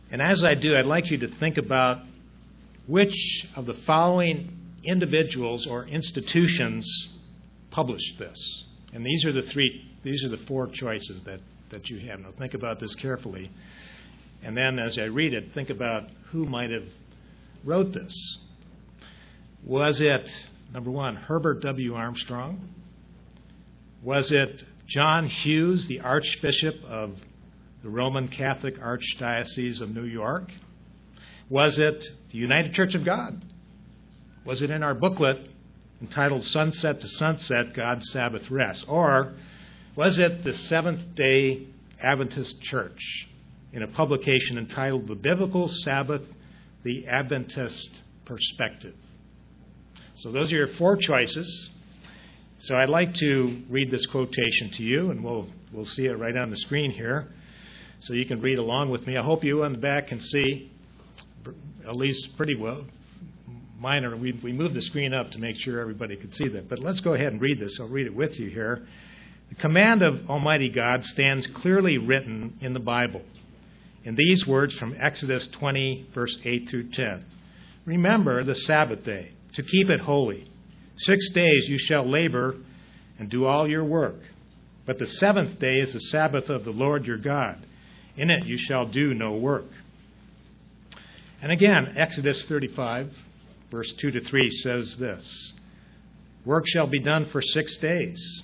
And as I do, I'd like you to think about which of the following individuals or institutions published this. And these are the four choices that you have. Now think about this carefully. And then as I read it, think about who might have wrote this. Was it, number one, Herbert W. Armstrong? Was it John Hughes, the Archbishop of the Roman Catholic Archdiocese of New York? Was it the United Church of God? Was it in our booklet entitled Sunset to Sunset, God's Sabbath Rest? Or was it the Seventh-day Adventist Church in a publication entitled The Biblical Sabbath, the Adventist Perspective? So those are your four choices. So I'd like to read this quotation to you, and we'll see it right on the screen here, so you can read along with me. I hope you on the back can see at least pretty well. We moved the screen up to make sure everybody could see that. But let's go ahead and read this. I'll read it with you here. The command of Almighty God stands clearly written in the Bible in these words from Exodus 20, verse 8 through 10. Remember the Sabbath day, to keep it holy. 6 days you shall labor and do all your work. But the seventh day is the Sabbath of the Lord your God. In it you shall do no work. And again, Exodus 35, verse 2 to 3 says this: Work shall be done for 6 days.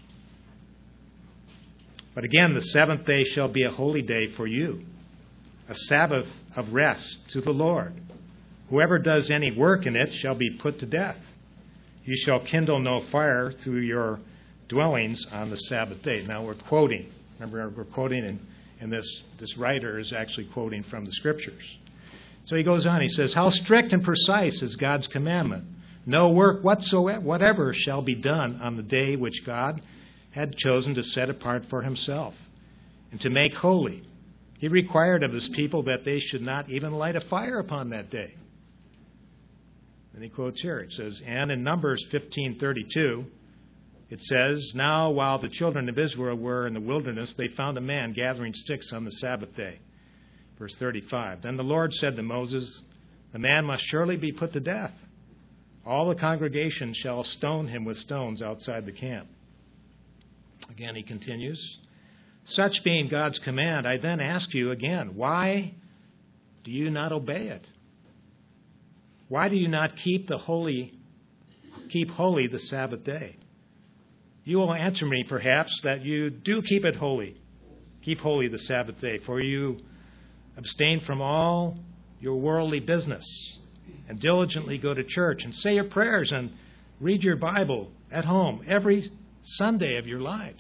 But again, the seventh day shall be a holy day for you, a Sabbath of rest to the Lord. Whoever does any work in it shall be put to death. You shall kindle no fire through your dwellings on the Sabbath day. Now we're quoting. Remember, we're quoting, and this writer is actually quoting from the Scriptures. So he goes on. He says, how strict and precise is God's commandment? No work whatever shall be done on the day which God had chosen to set apart for himself and to make holy. He required of his people that they should not even light a fire upon that day. And he quotes here. It says, and in Numbers 15:32, it says, now while the children of Israel were in the wilderness, they found a man gathering sticks on the Sabbath day. Verse 35, then the Lord said to Moses, the man must surely be put to death. All the congregation shall stone him with stones outside the camp. Again, he continues, such being God's command, I then ask you again, why do you not obey it? Why do you not keep holy the Sabbath day? You will answer me, perhaps, that you do keep it holy. Keep holy the Sabbath day, for you abstain from all your worldly business and diligently go to church and say your prayers and read your Bible at home every Sunday of your lives.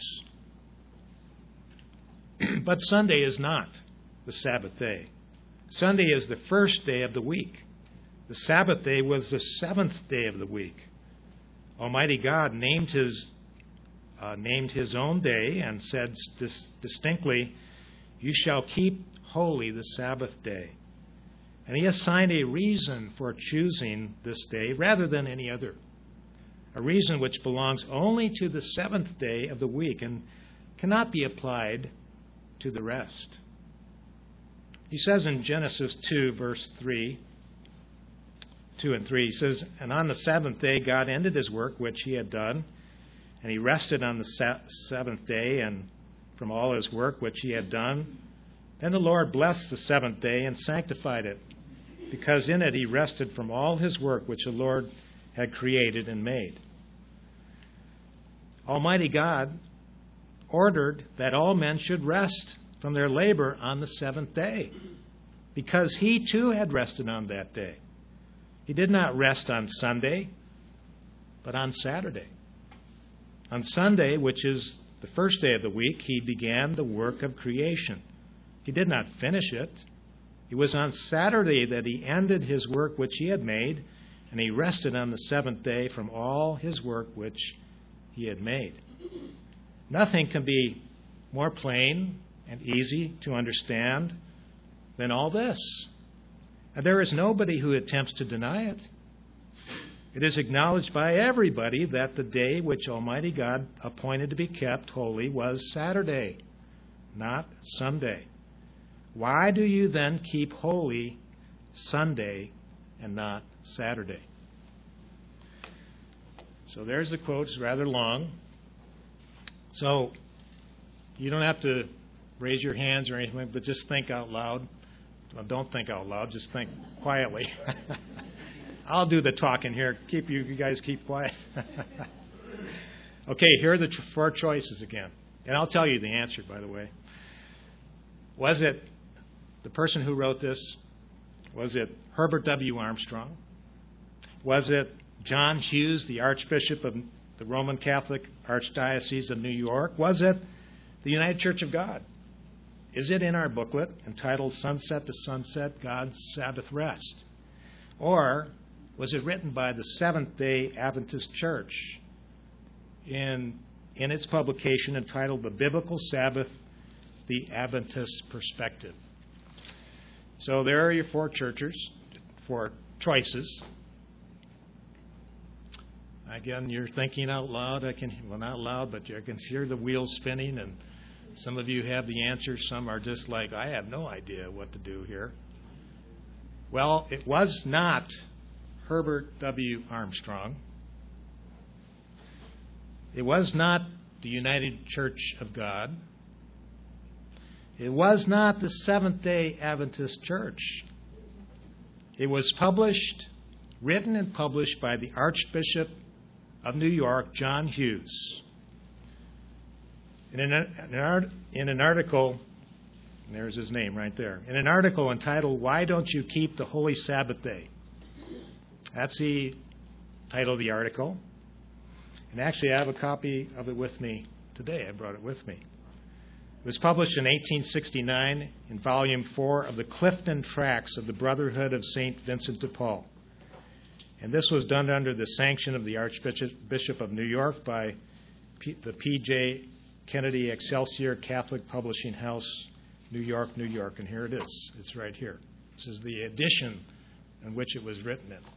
But Sunday is not the Sabbath day. Sunday is the first day of the week. The Sabbath day was the seventh day of the week. Almighty God named his own day and said distinctly, you shall keep holy the Sabbath day. And he assigned a reason for choosing this day rather than any other, a reason which belongs only to the seventh day of the week and cannot be applied to the rest. He says in Genesis 2, verse 2 and 3, he says, and on the seventh day God ended his work which he had done, and he rested on the seventh day and from all his work which he had done. Then the Lord blessed the seventh day and sanctified it, because in it he rested from all his work which the Lord had created and made. Almighty God ordered that all men should rest from their labor on the seventh day, because he too had rested on that day. He did not rest on Sunday, but on Saturday. On Sunday, which is the first day of the week, he began the work of creation. He did not finish it. It was on Saturday that he ended his work which he had made, and he rested on the seventh day from all his work which he had made. Nothing can be more plain and easy to understand than all this. And there is nobody who attempts to deny it. It is acknowledged by everybody that the day which Almighty God appointed to be kept holy was Saturday, not Sunday. why do you then keep holy Sunday and not Saturday? So there's the quote. It's rather long. So you don't have to raise your hands or anything, but just think out loud. Well, don't think out loud. Just think quietly. I'll do the talking here. You guys keep quiet. Okay, here are the four choices again. And I'll tell you the answer, by the way. Was it the person who wrote this? Was it Herbert W. Armstrong? Was it John Hughes, the Archbishop of the Roman Catholic Archdiocese of New York? Was it the United Church of God? Is it in our booklet entitled Sunset to Sunset, God's Sabbath Rest? Or was it written by the Seventh-day Adventist Church in its publication entitled The Biblical Sabbath, the Adventist Perspective? So there are your four choices. Again, you're thinking out loud. Not loud, but I can hear the wheels spinning, and some of you have the answers. Some are just like, I have no idea what to do here. Well, it was not Herbert W. Armstrong. It was not the United Church of God. It was not the Seventh-day Adventist Church. It was written and published by the Archbishop of New York, John Hughes. In an article, there's his name right there, in an article entitled, Why Don't You Keep the Holy Sabbath Day? That's the title of the article. And actually, I have a copy of it with me today. I brought it with me. It was published in 1869 in Volume 4 of the Clifton Tracts of the Brotherhood of St. Vincent de Paul. And this was done under the sanction of the Archbishop of New York by the P.J. Kennedy Excelsior Catholic Publishing House, New York, New York. And here it is. It's right here. This is the edition in which it was written in.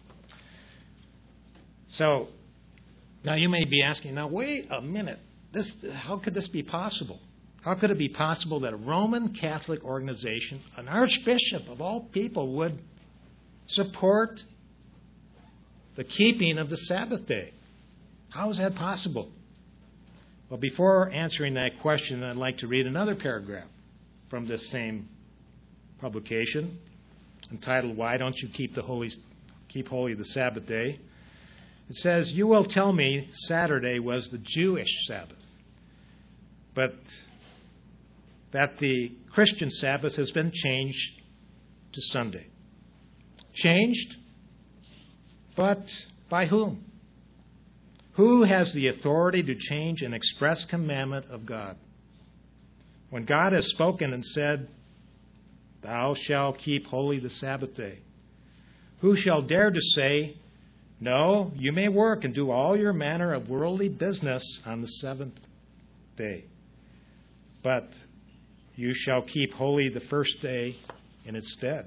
So, now you may be asking, now wait a minute. How could this be possible? How could it be possible that a Roman Catholic organization, an archbishop of all people, would support the keeping of the Sabbath day? How is that possible? Well, before answering that question, I'd like to read another paragraph from this same publication entitled, Why Don't You Keep Holy the Sabbath Day? It says, You will tell me Saturday was the Jewish Sabbath, but that the Christian Sabbath has been changed to Sunday. Changed? But by whom? Who has the authority to change an express commandment of God? When God has spoken and said, Thou shalt keep holy the Sabbath day, who shall dare to say, No, you may work and do all your manner of worldly business on the seventh day, but you shall keep holy the first day in its stead?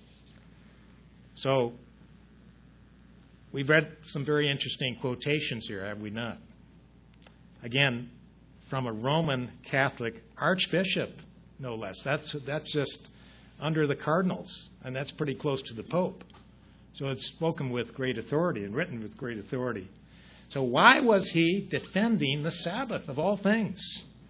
So, we've read some very interesting quotations here, have we not? Again, from a Roman Catholic archbishop, no less. That's just under the cardinals, and that's pretty close to the Pope. So it's spoken with great authority and written with great authority. So why was he defending the Sabbath of all things?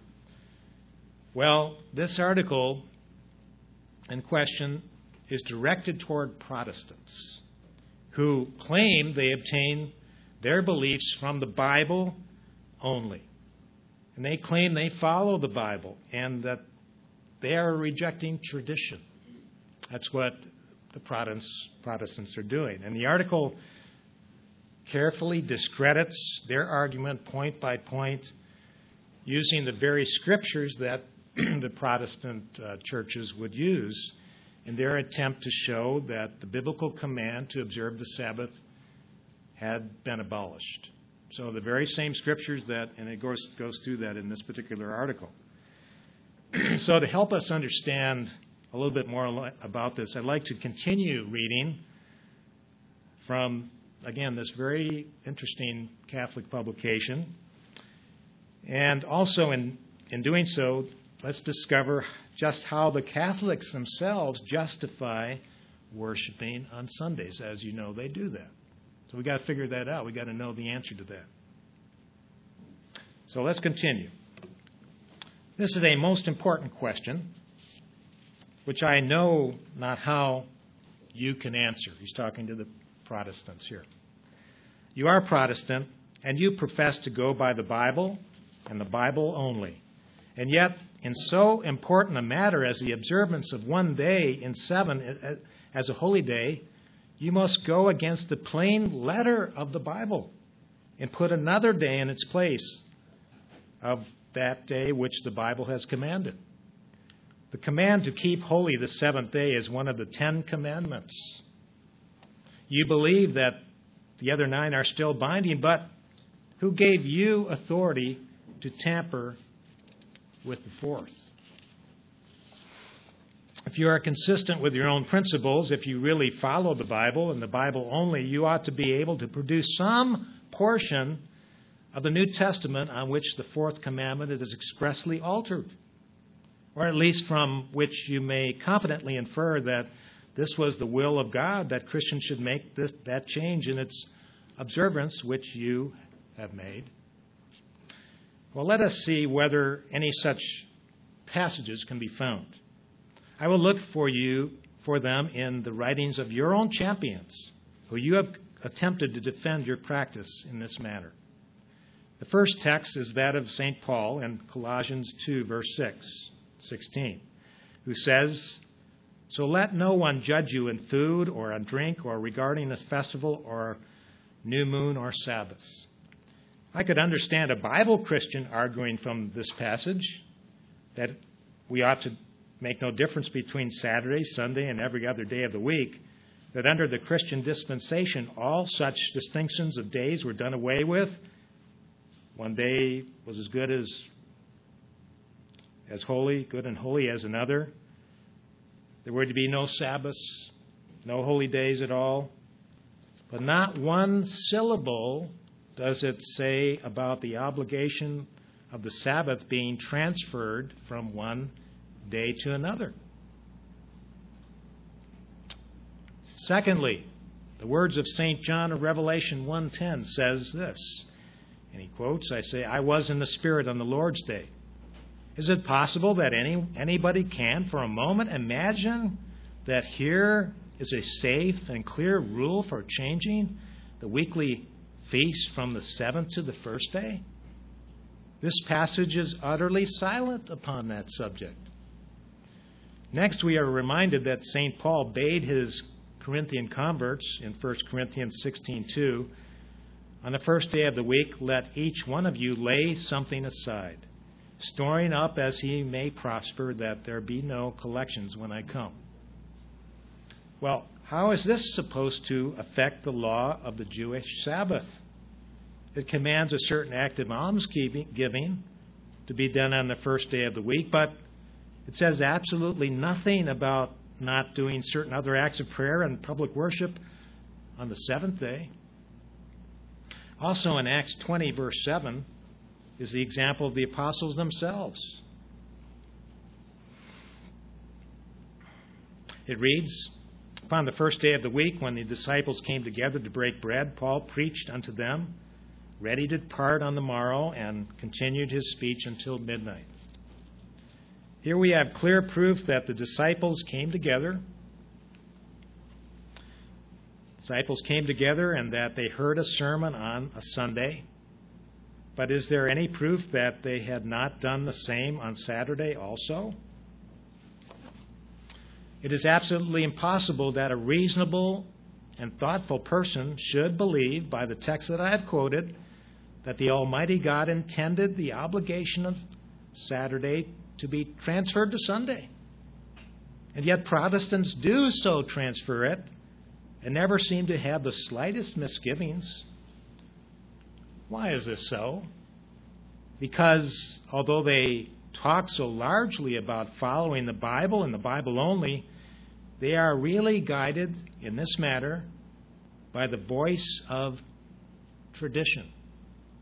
Well, this article in question is directed toward Protestants who claim they obtain their beliefs from the Bible only. And they claim they follow the Bible and that they are rejecting tradition. That's what the Protestants are doing. And the article carefully discredits their argument point by point using the very scriptures that the Protestant churches would use in their attempt to show that the biblical command to observe the Sabbath had been abolished. So the very same scriptures and it goes through that in this particular article. So to help us understand a little bit more about this, I'd like to continue reading from, again, this very interesting Catholic publication. And also in doing so, let's discover just how the Catholics themselves justify worshiping on Sundays. As you know, they do that. So we've got to figure that out. We've got to know the answer to that. So let's continue. This is a most important question, which I know not how you can answer. He's talking to the Protestants here. You are Protestant, and you profess to go by the Bible and the Bible only. And yet, in so important a matter as the observance of one day in 7 as a holy day, you must go against the plain letter of the Bible and put another day in its place of that day which the Bible has commanded. The command to keep holy the seventh day is one of the 10 commandments. You believe that the other 9 are still binding, but who gave you authority to tamper with the 4th? If you are consistent with your own principles, if you really follow the Bible and the Bible only, you ought to be able to produce some portion of the New Testament on which the 4th commandment is expressly altered, or at least from which you may confidently infer that this was the will of God, that Christians should make that change in its observance, which you have made. Well, let us see whether any such passages can be found. I will look for them in the writings of your own champions, who you have attempted to defend your practice in this matter. The first text is that of St. Paul in Colossians 2, verse 16, who says, "So let no one judge you in food or on drink or regarding a festival or new moon or Sabbaths." I could understand a Bible Christian arguing from this passage that we ought to make no difference between Saturday, Sunday, and every other day of the week, that under the Christian dispensation all such distinctions of days were done away with. One day was as good as holy, good and holy as another. There were to be no Sabbaths, no holy days at all. But not one syllable does it say about the obligation of the Sabbath being transferred from one day to another. Secondly, the words of St. John of Revelation 1:10 says this, and he quotes, "I was in the Spirit on the Lord's day." Is it possible that anybody can, for a moment, imagine that here is a safe and clear rule for changing the weekly feast from the 7th to the 1st day? This passage is utterly silent upon that subject. Next, we are reminded that St. Paul bade his Corinthian converts in 1 Corinthians 16:2, "On the first day of the week, let each one of you lay something aside, storing up as he may prosper, that there be no collections when I come." Well, how is this supposed to affect the law of the Jewish Sabbath? It commands a certain act of almsgiving to be done on the first day of the week, but it says absolutely nothing about not doing certain other acts of prayer and public worship on the 7th day. Also in Acts 20, verse 7, is the example of the apostles themselves. It reads, "Upon the first day of the week, when the disciples came together to break bread, Paul preached unto them, ready to depart on the morrow, and continued his speech until midnight." Here we have clear proof that the disciples came together. And that they heard a sermon on a Sunday. But is there any proof that they had not done the same on Saturday also? It is absolutely impossible that a reasonable and thoughtful person should believe, by the text that I have quoted, that the Almighty God intended the obligation of Saturday to be transferred to Sunday. And yet Protestants do so transfer it and never seem to have the slightest misgivings. Why is this so? Because although they talk so largely about following the Bible and the Bible only, they are really guided in this matter by the voice of tradition.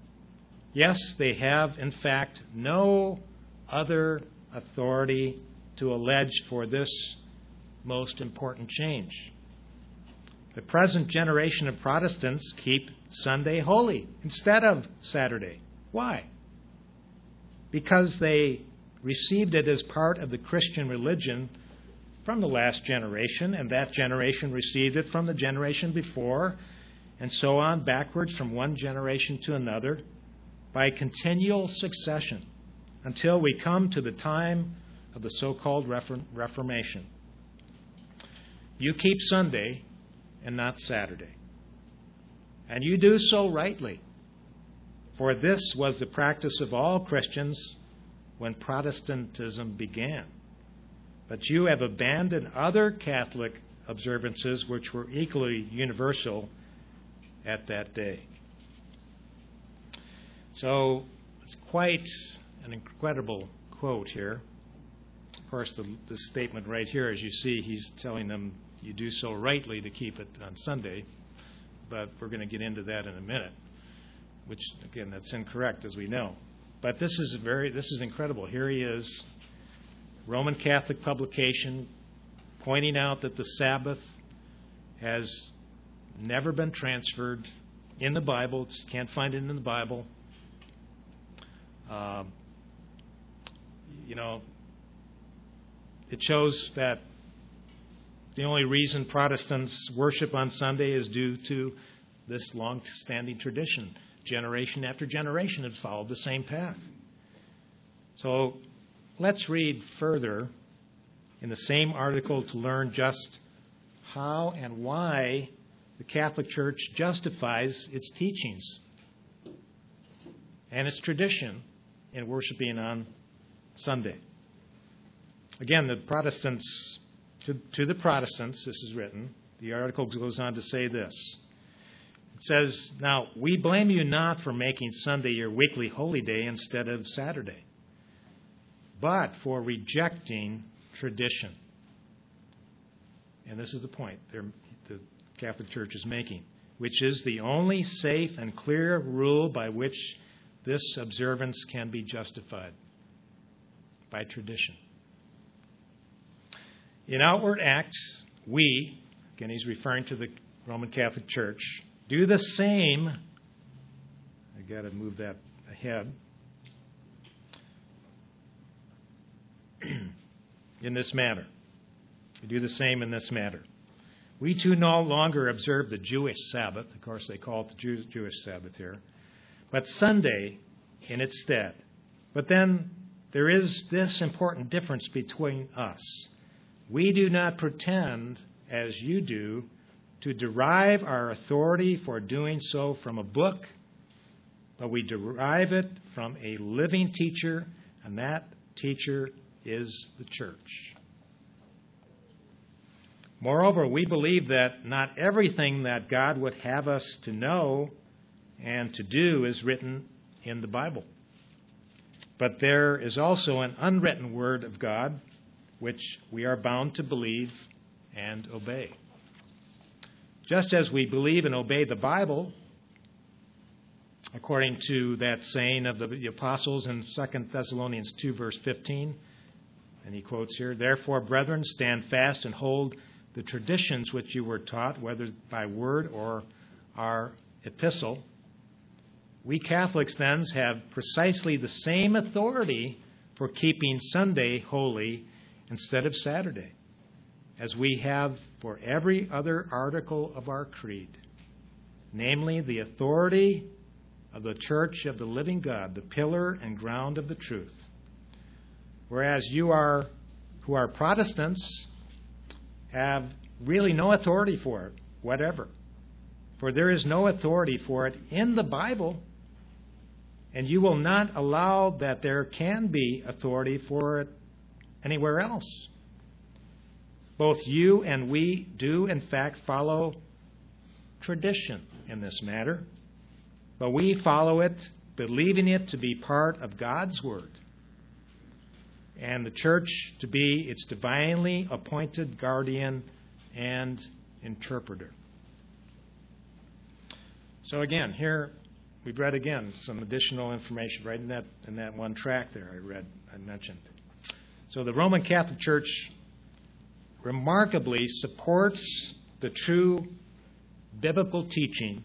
Yes, they have, in fact, no other authority to allege for this most important change. The present generation of Protestants keep Sunday holy instead of Saturday. Why? Because they received it as part of the Christian religion from the last generation, and that generation received it from the generation before, and so on, backwards from one generation to another, by continual succession, until we come to the time of the so-called Reformation. You keep Sunday and not Saturday. And you do so rightly, for this was the practice of all Christians when Protestantism began. But you have abandoned other Catholic observances which were equally universal at that day. So it's quite an incredible quote here. Of course, the statement right here, as you see, he's telling them you do so rightly to keep it on Sunday, but we're going to get into that in a minute, which, again, that's incorrect, as we know. But this is incredible. Here he is, Roman Catholic publication, pointing out that the Sabbath has never been transferred in the Bible. You can't find it in the Bible. It shows that the only reason Protestants worship on Sunday is due to this long-standing tradition. Generation after generation had followed the same path. So let's read further in the same article to learn just how and why the Catholic Church justifies its teachings and its tradition in worshiping on Sunday. Again, the Protestants, to the Protestants, this is written, the article goes on to say this. It says, "Now, we blame you not for making Sunday your weekly holy day instead of Saturday, but for rejecting tradition." And this is the point the Catholic Church is making, which is the only safe and clear rule by which this observance can be justified, by tradition. In outward act, we, again he's referring to the Roman Catholic Church, do the same. I've got to move that ahead. In this matter. We do the same in this matter. We too no longer observe the Jewish Sabbath. Of course, they call it the Jewish Sabbath here. But Sunday in its stead. But then there is this important difference between us. We do not pretend, as you do, to derive our authority for doing so from a book, but we derive it from a living teacher, and that teacher is the church. Moreover, we believe that not everything that God would have us to know and to do is written in the Bible. But there is also an unwritten word of God which we are bound to believe and obey. Just as we believe and obey the Bible, according to that saying of the apostles in 2 Thessalonians 2, verse 15, and he quotes here, "Therefore, brethren, stand fast and hold the traditions which you were taught, whether by word or our epistle." We Catholics then have precisely the same authority for keeping Sunday holy instead of Saturday, as we have for every other article of our creed, namely the authority of the Church of the living God, the pillar and ground of the truth. Whereas you who are Protestants have really no authority for it, whatever. For there is no authority for it in the Bible, and you will not allow that there can be authority for it anywhere else. Both you and we do, in fact, follow tradition in this matter, but we follow it, believing it to be part of God's Word, and the church to be its divinely appointed guardian and interpreter. So again, here we've read again some additional information right in that one track there I mentioned. So the Roman Catholic Church remarkably supports the true biblical teaching,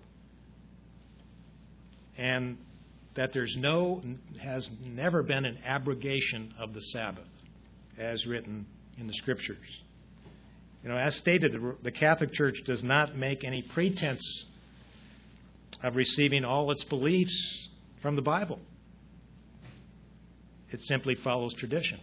and that has never been an abrogation of the Sabbath as written in the Scriptures. As stated, the Catholic Church does not make any pretense of receiving all its beliefs from the Bible. It simply follows tradition.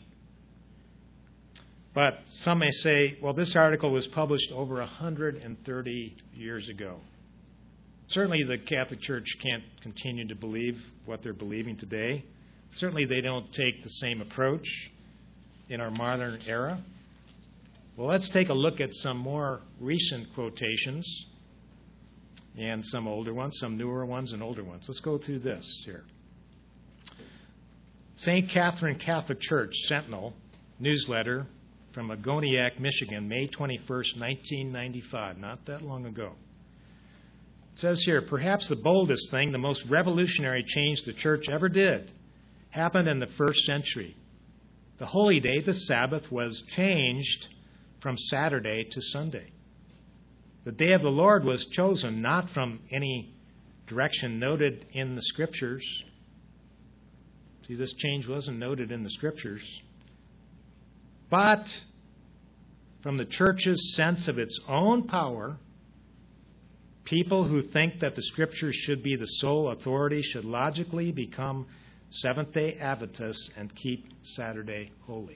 But some may say, well, this article was published over 130 years ago. Certainly the Catholic Church can't continue to believe what they're believing today. Certainly they don't take the same approach in our modern era. Well, let's take a look at some more recent quotations and some older ones, some newer ones and older ones. Let's go through this here. St. Catherine Catholic Church Sentinel newsletter from Agoniac, Michigan, May 21st, 1995, not that long ago. It says here, perhaps the boldest thing, the most revolutionary change the church ever did, happened in the first century. The holy day, the Sabbath, was changed from Saturday to Sunday. The day of the Lord was chosen not from any direction noted in the Scriptures. See, this change wasn't noted in the Scriptures, but from the church's sense of its own power. People who think that the Scriptures should be the sole authority should logically become Seventh-day Adventists and keep Saturday holy.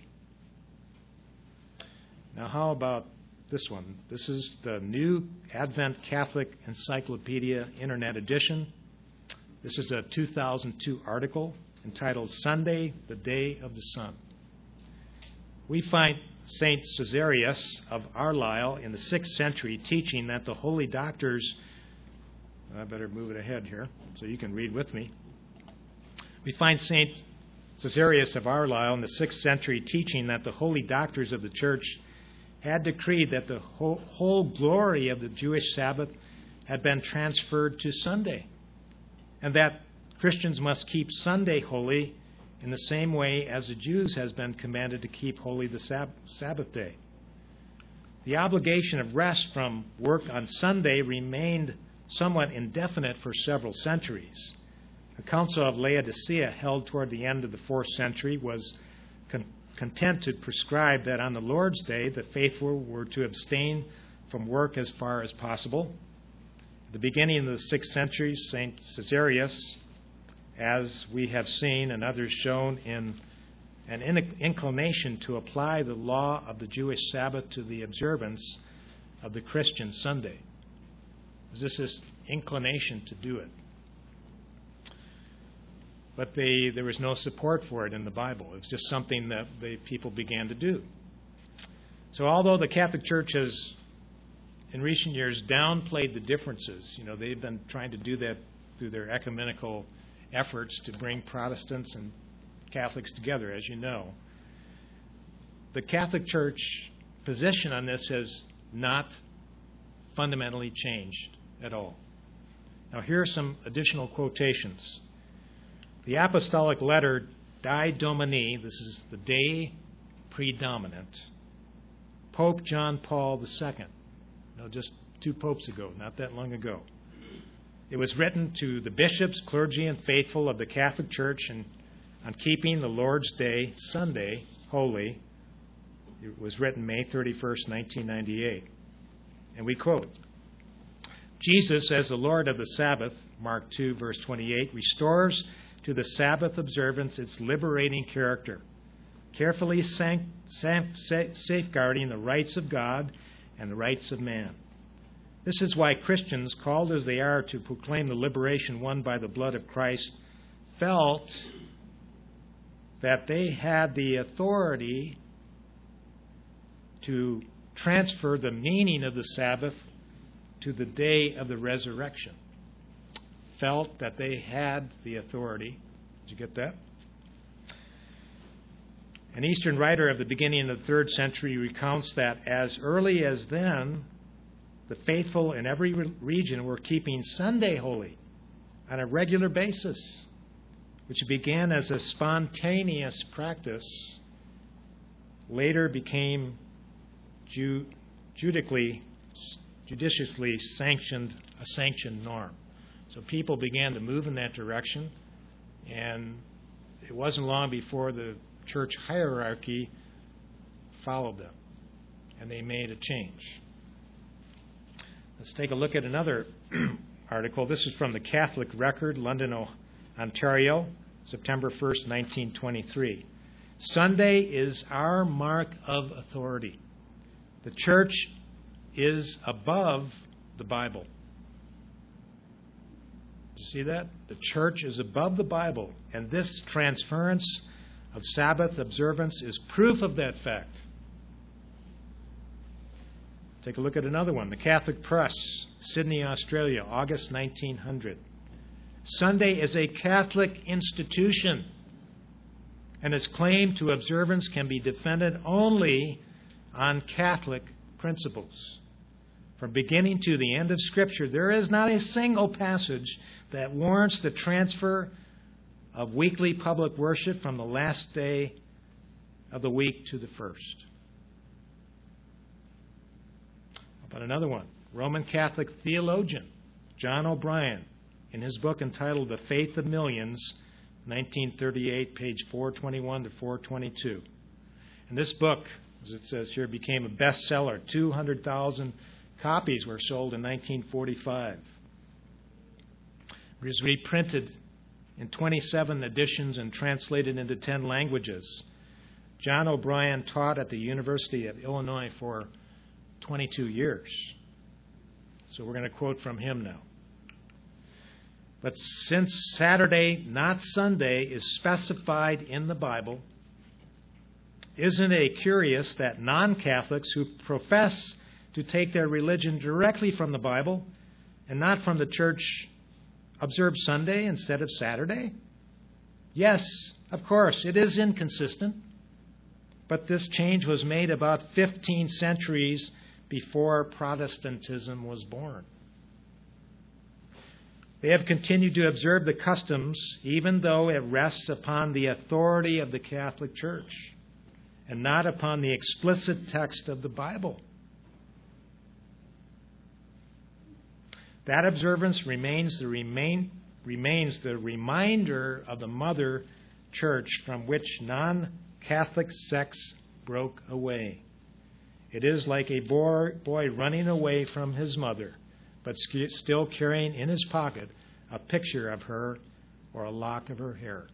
Now, how about this one? This is the New Advent Catholic Encyclopedia Internet Edition. This is a 2002 article entitled Sunday, the Day of the Sun. We find St. Caesarius of Arlisle in the 6th century teaching that the holy doctors, I better move it ahead here so you can read with me. We find St. Caesarius of Arlisle in the 6th century teaching that the holy doctors of the church had decreed that the whole glory of the Jewish Sabbath had been transferred to Sunday, and that Christians must keep Sunday holy in the same way as the Jews has been commanded to keep holy the Sabbath day. The obligation of rest from work on Sunday remained somewhat indefinite for several centuries. The Council of Laodicea, held toward the end of the 4th century, was content to prescribe that on the Lord's Day the faithful were to abstain from work as far as possible. At the beginning of the 6th century, St. Caesarius, as we have seen and others shown, in an inclination to apply the law of the Jewish Sabbath to the observance of the Christian Sunday. It was this inclination to do it. But there was no support for it in the Bible. It was just something that the people began to do. So although the Catholic Church has, in recent years, downplayed the differences, they've been trying to do that through their ecumenical efforts to bring Protestants and Catholics together, as you know. The Catholic Church position on this has not fundamentally changed at all. Now, here are some additional quotations. The apostolic letter Dei Domini, this is the day predominant, Pope John Paul II, just 2 popes ago, not that long ago. It was written to the bishops, clergy, and faithful of the Catholic Church and on keeping the Lord's Day, Sunday, holy. It was written May 31st, 1998. And we quote, Jesus, as the Lord of the Sabbath, Mark 2, verse 28, restores to the Sabbath observance its liberating character, carefully safeguarding the rights of God and the rights of man. This is why Christians, called as they are to proclaim the liberation won by the blood of Christ, felt that they had the authority to transfer the meaning of the Sabbath to the day of the resurrection. Felt that they had the authority. Did you get that? An Eastern writer of the beginning of the 3rd century recounts that as early as then, the faithful in every region were keeping Sunday holy on a regular basis, which began as a spontaneous practice later became judiciously sanctioned norm. So people began to move in that direction, and it wasn't long before the church hierarchy followed them, and they made a change. Let's take a look at another article. This is from the Catholic Record, London, Ontario, September 1st, 1923. Sunday is our mark of authority. The church is above the Bible. You see that? The church is above the Bible, and this transference of Sabbath observance is proof of that fact. Take a look at another one. The Catholic Press, Sydney, Australia, August 1900. Sunday is a Catholic institution, and its claim to observance can be defended only on Catholic principles. From beginning to the end of Scripture, there is not a single passage that warrants the transfer of weekly public worship from the last day of the week to the first. How about another one? Roman Catholic theologian John O'Brien, in his book entitled The Faith of Millions, 1938, page 421 to 422. And this book, as it says here, became a bestseller. 200,000 copies were sold in 1945. It was reprinted in 27 editions and translated into 10 languages. John O'Brien taught at the University of Illinois for 22 years. So we're going to quote from him now. But since Saturday, not Sunday, is specified in the Bible, isn't it curious that non-Catholics who profess to take their religion directly from the Bible and not from the church observe Sunday instead of Saturday? Yes, of course, it is inconsistent, but this change was made about 15 centuries before Protestantism was born. They have continued to observe the customs even though it rests upon the authority of the Catholic Church and not upon the explicit text of the Bible. That observance remains the reminder of the Mother Church from which non-Catholic sects broke away. It is like a boy running away from his mother, but still carrying in his pocket a picture of her or a lock of her hair.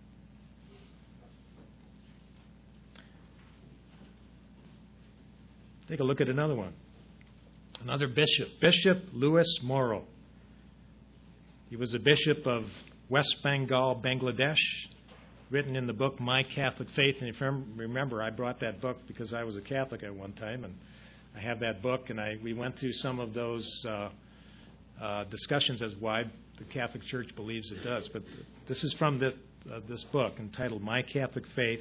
Take a look at another one. Another bishop, Bishop Louis Morrow. He was a bishop of West Bengal, Bangladesh, written in the book My Catholic Faith. And if you remember, I brought that book because I was a Catholic at one time, and I have that book, and we went through some of those discussions as why the Catholic Church believes it does. But this is from this book entitled My Catholic Faith.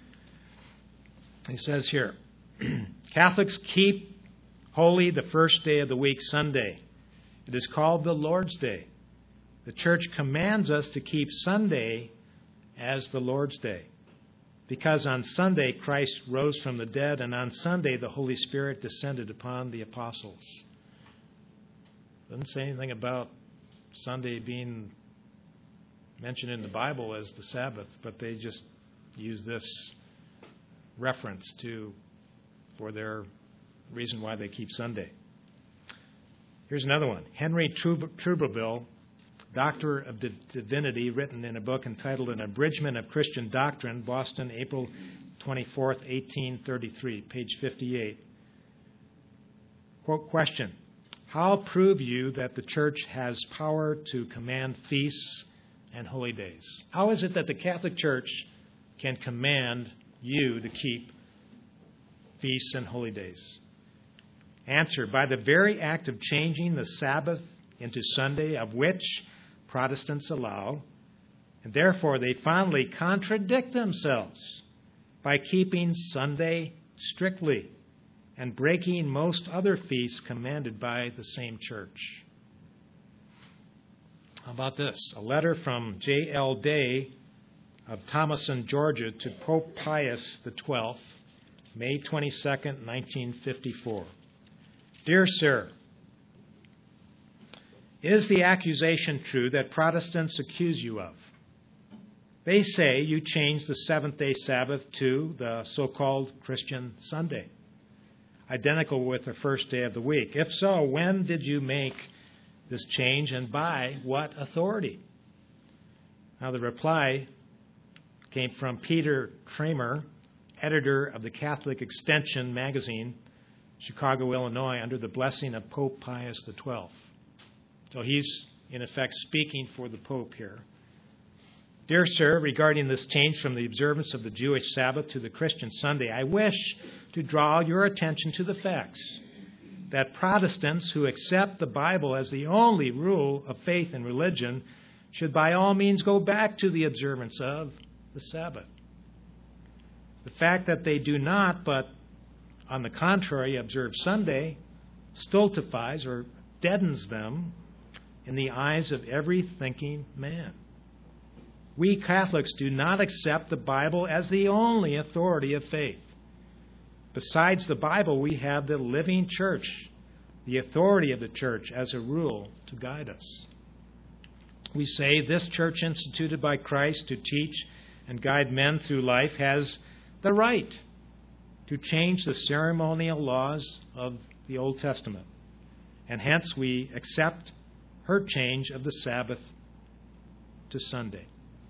He says here, Catholics keep holy the first day of the week, Sunday. It is called the Lord's Day. The Church commands us to keep Sunday as the Lord's Day, because on Sunday Christ rose from the dead, and on Sunday the Holy Spirit descended upon the apostles. Doesn't say anything about Sunday being mentioned in the Bible as the Sabbath, but they just use this reference for their reason why they keep Sunday. Here's another one. Henry Truberville, Doctor of Divinity, written in a book entitled An Abridgment of Christian Doctrine, Boston, April 24th, 1833, page 58. Quote, question, how prove you that the church has power to command feasts and holy days? How is it that the Catholic Church can command you to keep feasts and holy days? Answer, by the very act of changing the Sabbath into Sunday, of which Protestants allow, and therefore they fondly contradict themselves by keeping Sunday strictly and breaking most other feasts commanded by the same church. How about this? A letter from J.L. Day of Thomason, Georgia, to Pope Pius XII May 22nd, 1954. Dear Sir, is the accusation true that Protestants accuse you of? They say you changed the seventh-day Sabbath to the so-called Christian Sunday, identical with the first day of the week. If so, when did you make this change and by what authority? Now, the reply came from Peter Kramer, editor of the Catholic Extension magazine, Chicago, Illinois, under the blessing of Pope Pius XII. So he's, in effect, speaking for the Pope here. Dear Sir, regarding this change from the observance of the Jewish Sabbath to the Christian Sunday, I wish to draw your attention to the facts that Protestants who accept the Bible as the only rule of faith and religion should by all means go back to the observance of the Sabbath. The fact that they do not, but on the contrary, observe Sunday, stultifies or deadens them in the eyes of every thinking man. We Catholics do not accept the Bible as the only authority of faith. Besides the Bible, we have the living church, the authority of the church as a rule to guide us. We say this church instituted by Christ to teach and guide men through life has the right to change the ceremonial laws of the Old Testament. And hence we accept her change of the Sabbath to Sunday.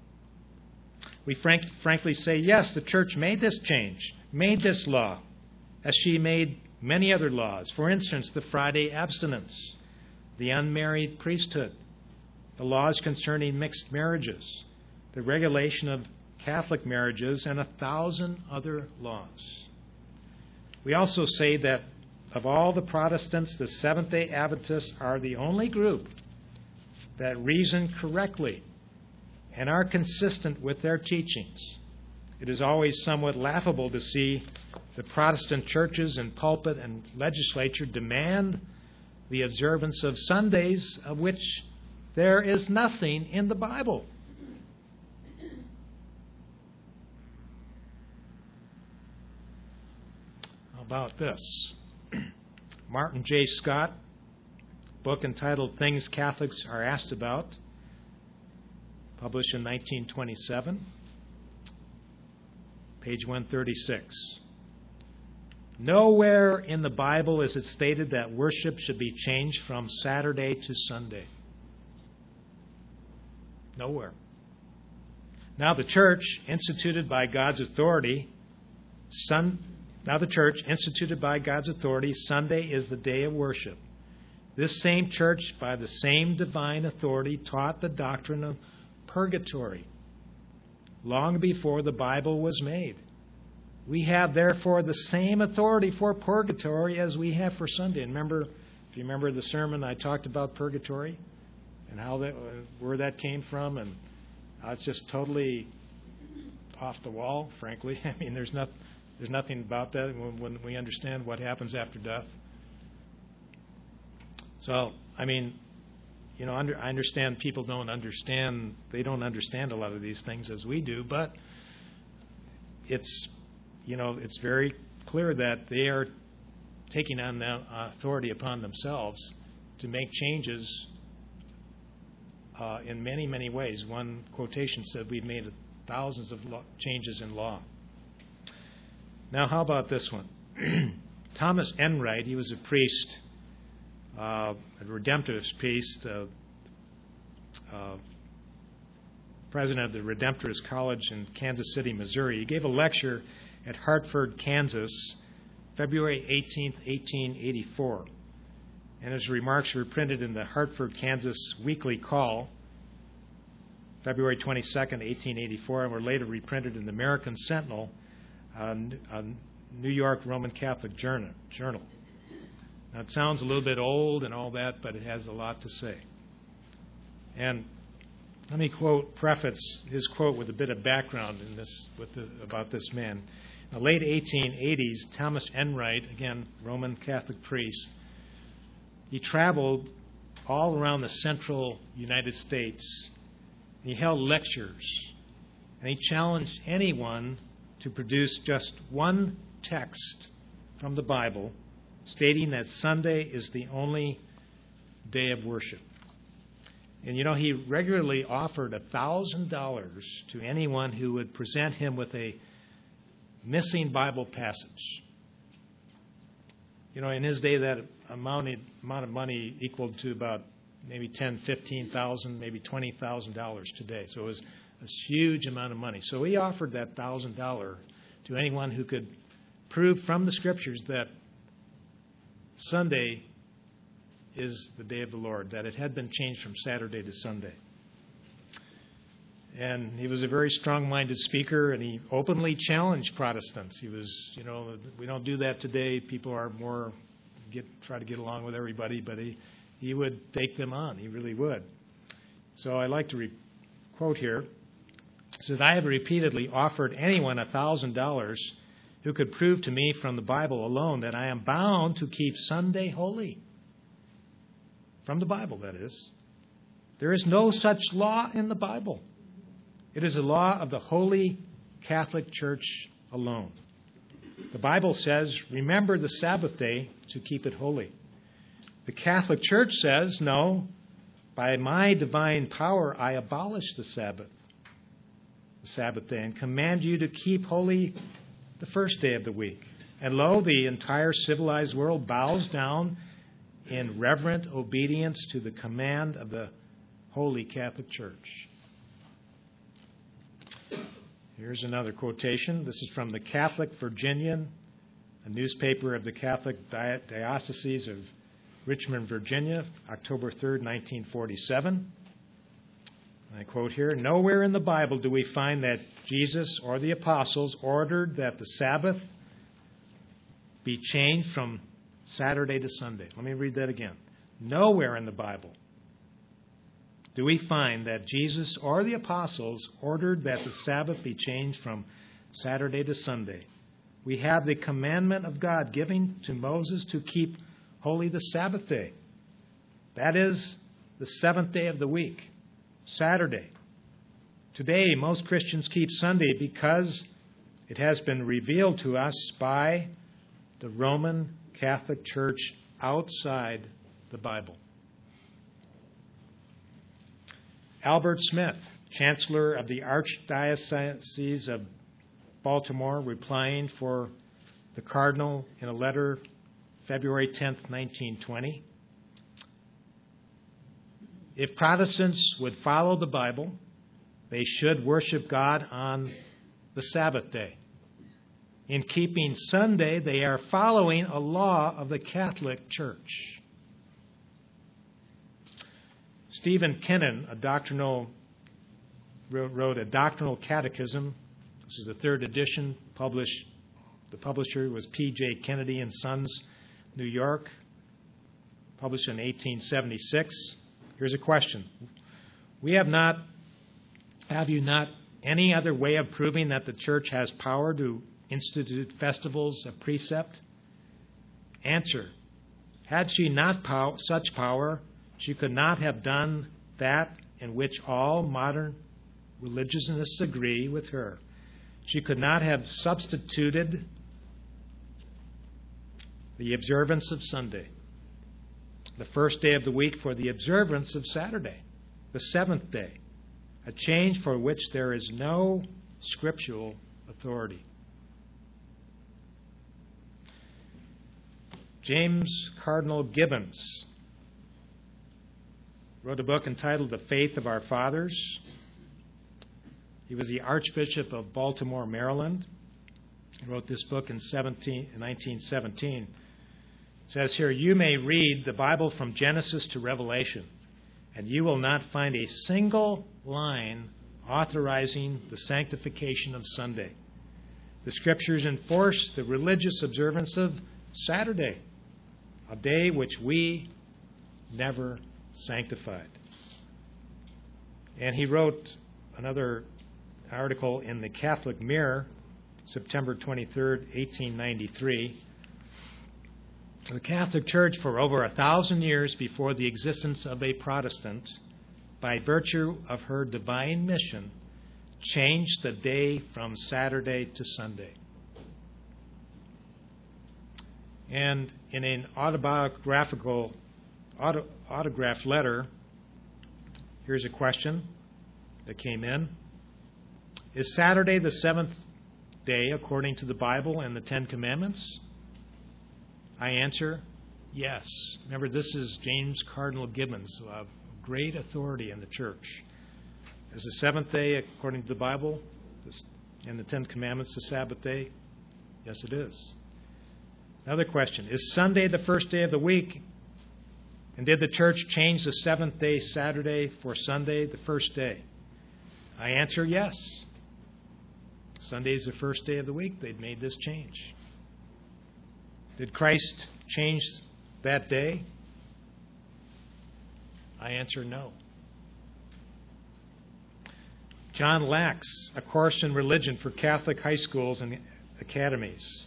We frankly say, yes, the church made this change, made this law, as she made many other laws. For instance, the Friday abstinence, the unmarried priesthood, the laws concerning mixed marriages, the regulation of Catholic marriages, and 1,000 other laws. We also say that of all the Protestants, the Seventh-day Adventists are the only group that reason correctly and are consistent with their teachings. It is always somewhat laughable to see the Protestant churches in pulpit and legislature demand the observance of Sundays, of which there is nothing in the Bible. How about this? Martin J. Scott, book entitled Things Catholics Are Asked About, published in 1927, page 136. Nowhere in the Bible is it stated that worship should be changed from Saturday to Sunday. Nowhere. Now the church instituted by God's authority, Sunday is the day of worship. This same church, by the same divine authority, taught the doctrine of purgatory long before the Bible was made. We have, therefore, the same authority for purgatory as we have for Sunday. And if you remember the sermon, I talked about purgatory and where that came from, and it's just totally off the wall, frankly. I mean, there's nothing about that when we understand what happens after death. So, I mean, I understand people don't understand a lot of these things as we do, but it's very clear that they are taking on the authority upon themselves to make changes in many, many ways. One quotation said we've made thousands of changes in law. Now, how about this one? Thomas Enright, he was a priest, a Redemptorist priest, president of the Redemptorist College in Kansas City, Missouri. He gave a lecture at Hartford, Kansas, February 18th, 1884. And his remarks were printed in the Hartford, Kansas Weekly Call, February 22nd, 1884, and were later reprinted in the American Sentinel, a New York Roman Catholic journal. Now, it sounds a little bit old and all that, but it has a lot to say. And let me preface his quote with a bit of background about this man. In the late 1880s, Thomas Enright, again, Roman Catholic priest, he traveled all around the central United States. He held lectures, and he challenged anyone to produce just one text from the Bible stating that Sunday is the only day of worship. And he regularly offered $1,000 to anyone who would present him with a missing Bible passage. In his day, that amount of money equaled to about maybe $10,000, $15,000, maybe $20,000 today. So it was a huge amount of money. So he offered that $1,000 to anyone who could prove from the Scriptures that Sunday is the day of the Lord, that it had been changed from Saturday to Sunday. And he was a very strong-minded speaker, and he openly challenged Protestants. He was, we don't do that today. People are more try to get along with everybody, but he would take them on. He really would. So I like to quote here. It says, "I have repeatedly offered anyone $1,000 who could prove to me from the Bible alone that I am bound to keep Sunday holy." From the Bible, that is. There is no such law in the Bible. It is a law of the Holy Catholic Church alone. The Bible says, remember the Sabbath day to keep it holy. The Catholic Church says, no, by my divine power I abolish the Sabbath day, and command you to keep holy the first day of the week. And lo, the entire civilized world bows down in reverent obedience to the command of the Holy Catholic Church. Here's another quotation. This is from the Catholic Virginian, a newspaper of the Catholic Diocese of Richmond, Virginia, October 3rd, 1947. I quote here, "Nowhere in the Bible do we find that Jesus or the apostles ordered that the Sabbath be changed from Saturday to Sunday." Let me read that again. Nowhere in the Bible do we find that Jesus or the apostles ordered that the Sabbath be changed from Saturday to Sunday. We have the commandment of God given to Moses to keep holy the Sabbath day. That is the seventh day of the week, Saturday. Today, most Christians keep Sunday because it has been revealed to us by the Roman Catholic Church outside the Bible. Albert Smith, Chancellor of the Archdiocese of Baltimore, replying for the Cardinal in a letter February 10th, 1920. If Protestants would follow the Bible, they should worship God on the Sabbath day. In keeping Sunday, they are following a law of the Catholic Church. Stephen Kennan, wrote a doctrinal catechism. This is the third edition, published. The publisher was P.J. Kennedy and Sons, New York, published in 1876. Here's a question. Have you not any other way of proving that the church has power to institute festivals of precept? Answer. Had she not such power, she could not have done that in which all modern religionists agree with her. She could not have substituted the observance of Sunday, the first day of the week, for the observance of Saturday, the seventh day, a change for which there is no scriptural authority. James Cardinal Gibbons wrote a book entitled The Faith of Our Fathers. He was the Archbishop of Baltimore, Maryland. He wrote this book in 1917. It says here, "You may read the Bible from Genesis to Revelation, and you will not find a single line authorizing the sanctification of Sunday. The Scriptures enforce the religious observance of Saturday, a day which we never sanctified." And he wrote another article in the Catholic Mirror, September 23rd, 1893. The Catholic Church, for over 1,000 years before the existence of a Protestant, by virtue of her divine mission, changed the day from Saturday to Sunday. And in an autographed letter, here's a question that came in. Is Saturday the seventh day according to the Bible and the Ten Commandments? I answer, yes. Remember, this is James Cardinal Gibbons, a great authority in the church. Is the seventh day according to the Bible and the Ten Commandments the Sabbath day? Yes, it is. Another question. Is Sunday the first day of the week? And did the church change the seventh day, Saturday, for Sunday, the first day? I answer yes. Sunday is the first day of the week. They'd made this change. Did Christ change that day? I answer no. John Lax, A Course in Religion for Catholic High Schools and Academies.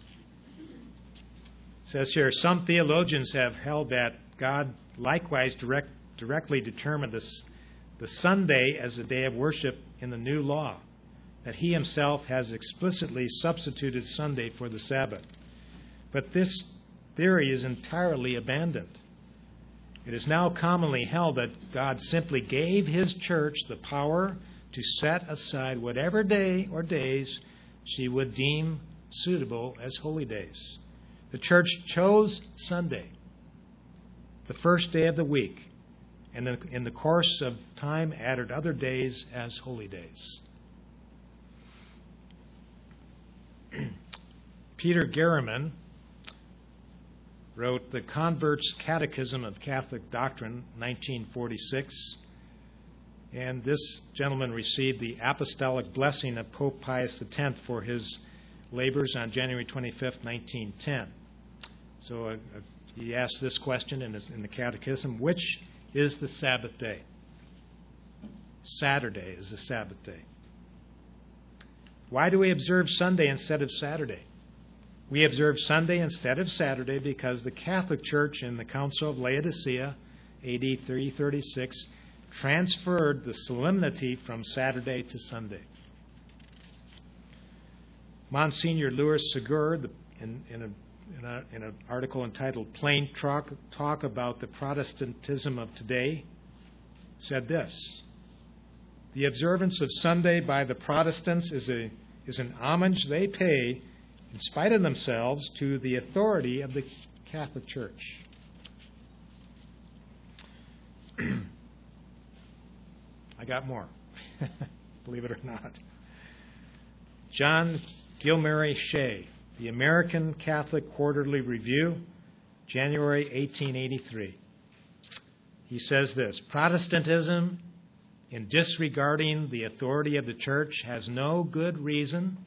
Says here, some theologians have held that God likewise directly determined the Sunday as a day of worship in the new law, that he himself has explicitly substituted Sunday for the Sabbath. But this theory is entirely abandoned. It is now commonly held that God simply gave his church the power to set aside whatever day or days she would deem suitable as holy days. The church chose Sunday, the first day of the week, and in the course of time added other days as holy days. Peter Garriman wrote The Convert's Catechism of Catholic Doctrine, 1946, and this gentleman received the apostolic blessing of Pope Pius X for his labors on January 25th, 1910. So he asked this question in the Catechism, which is the Sabbath day? Saturday is the Sabbath day. Why do we observe Sunday instead of Saturday? We observe Sunday instead of Saturday because the Catholic Church in the Council of Laodicea, AD 336, transferred the solemnity from Saturday to Sunday. Monsignor Louis Segura, in an article entitled Plain Talk About the Protestantism of Today, said this: the observance of Sunday by the Protestants is an homage they pay, in spite of themselves, to the authority of the Catholic Church. I got more, believe it or not. John Gilmary Shea, The American Catholic Quarterly Review, January 1883. He says this: Protestantism, in disregarding the authority of the church, has no good reasons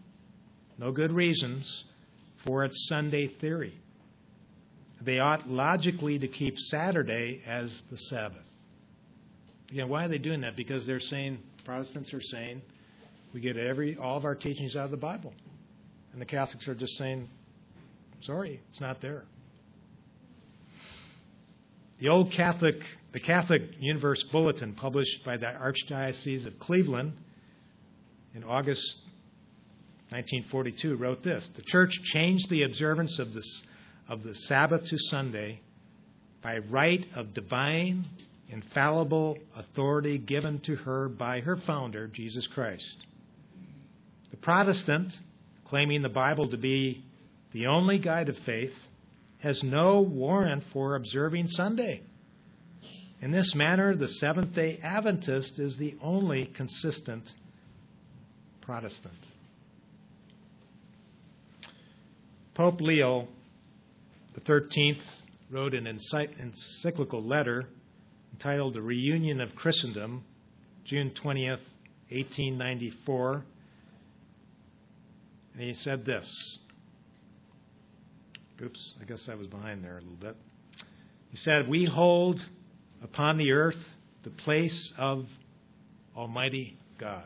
for its Sunday theory. They ought logically to keep Saturday as the Sabbath. Again, why are they doing that? Because they're saying, Protestants are saying, we get all of our teachings out of the Bible. And the Catholics are just saying, sorry, it's not there. The Catholic Universe Bulletin, published by the Archdiocese of Cleveland in August 1942, wrote this: the Church changed the observance of the Sabbath to Sunday by right of divine, infallible authority given to her by her founder, Jesus Christ. The Protestant, claiming the Bible to be the only guide of faith, has no warrant for observing Sunday. In this manner, the Seventh-day Adventist is the only consistent Protestant. Pope Leo XIII wrote an encyclical letter entitled The Reunion of Christendom, June 20th, 1894. And he said this. Oops, I guess I was behind there a little bit. He said, we hold upon the earth the place of Almighty God.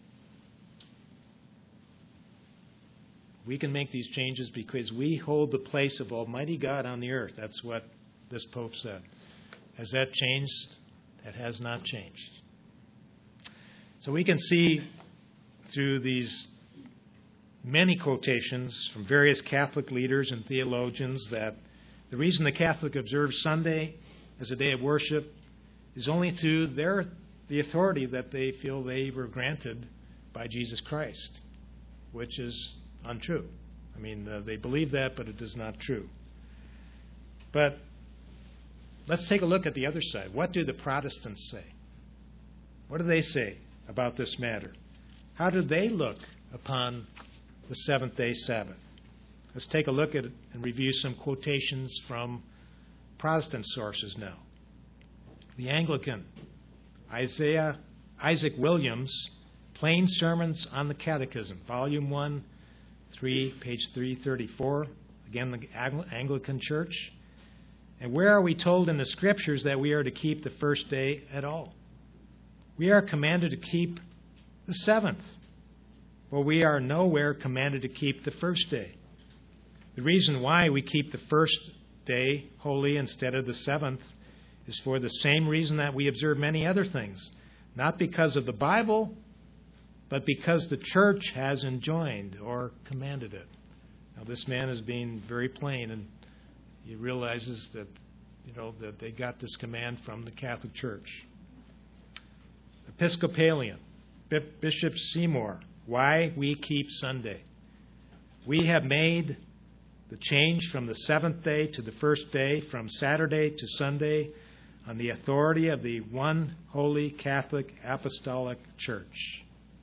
We can make these changes because we hold the place of Almighty God on the earth. That's what this Pope said. Has that changed? That has not changed. So we can see through these many quotations from various Catholic leaders and theologians that The reason the Catholic observes Sunday as a day of worship is only through the authority that they feel they were granted by Jesus Christ, which is untrue. I mean, they believe that, but it is not true. But let's take a look at the other side. What do the Protestants say? What do they say about this matter? How do they look upon the seventh-day Sabbath? Let's take a look at it and review some quotations from Protestant sources now. The Anglican, Isaac Williams, Plain Sermons on the Catechism, Volume 1, page 334, again, the Anglican Church. And where are we told in the Scriptures that we are to keep the first day at all? We are commanded to keep the seventh, but we are nowhere commanded to keep the first day. The reason why we keep the first day holy instead of the seventh is for the same reason that we observe many other things, not because of the Bible, but because the church has enjoined or commanded it. Now, this man is being very plain, and he realizes that, that they got this command from the Catholic Church. Episcopalian, Bishop Seymour, why we keep Sunday. We have made the change from the seventh day to the first day, from Saturday to Sunday, on the authority of the one holy Catholic Apostolic Church.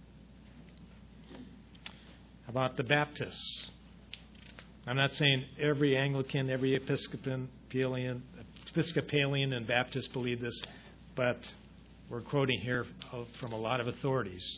How about the Baptists? I'm not saying every Anglican, every Episcopalian and Baptist believe this, but we're quoting here from a lot of authorities.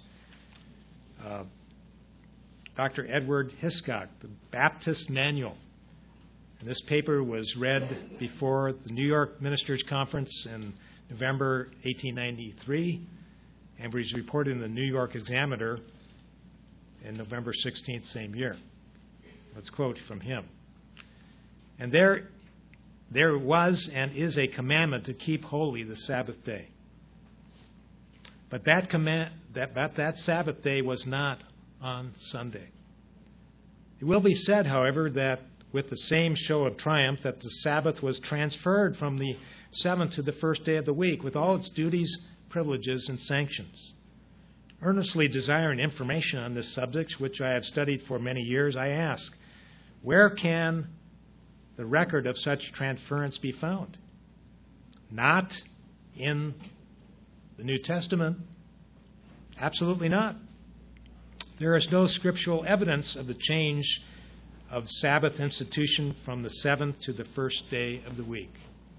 Dr. Edward Hiscock, the Baptist Manual. And this paper was read before the New York Ministers' Conference in November 1893 and was reported in the New York Examiner in November 16th, same year. Let's quote from him. And there was and is a commandment to keep holy the Sabbath day. But that Sabbath day was not on Sunday. It will be said, however, that with the same show of triumph, that the Sabbath was transferred from the seventh to the first day of the week, with all its duties, privileges, and sanctions. Earnestly desiring information on this subject, which I have studied for many years, I ask, where can the record of such transference be found? Not in the New Testament. Absolutely not. There is no scriptural evidence of the change of Sabbath institution from the seventh to the first day of the week.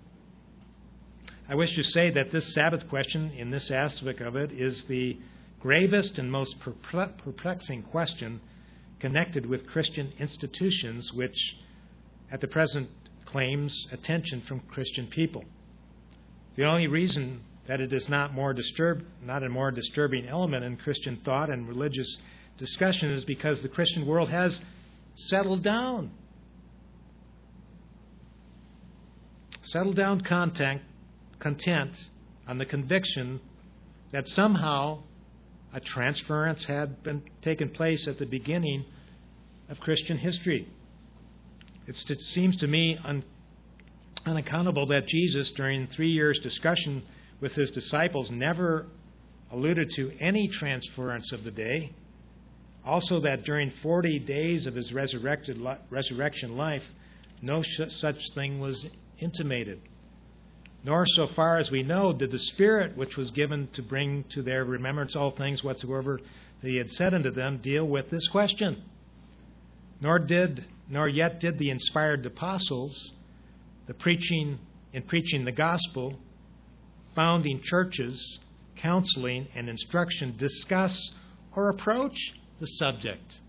I wish to say that this Sabbath question, in this aspect of it, is the gravest and most perplexing question connected with Christian institutions, which at the present claims attention from Christian people. The only reason that it is not a more disturbing element in Christian thought and religious discussion is because the Christian world has settled down. Settled down content on the conviction that somehow a transference had been taken place at the beginning of Christian history. It seems to me unaccountable that Jesus, during 3 years' discussion with his disciples, never alluded to any transference of the day. Also, that during 40 days of his resurrection life, no such thing was intimated. Nor, so far as we know, did the Spirit, which was given to bring to their remembrance all things whatsoever that he had said unto them, deal with this question. Nor yet did the inspired apostles, in preaching the gospel, founding churches, counseling, and instruction, discuss or approach the subject.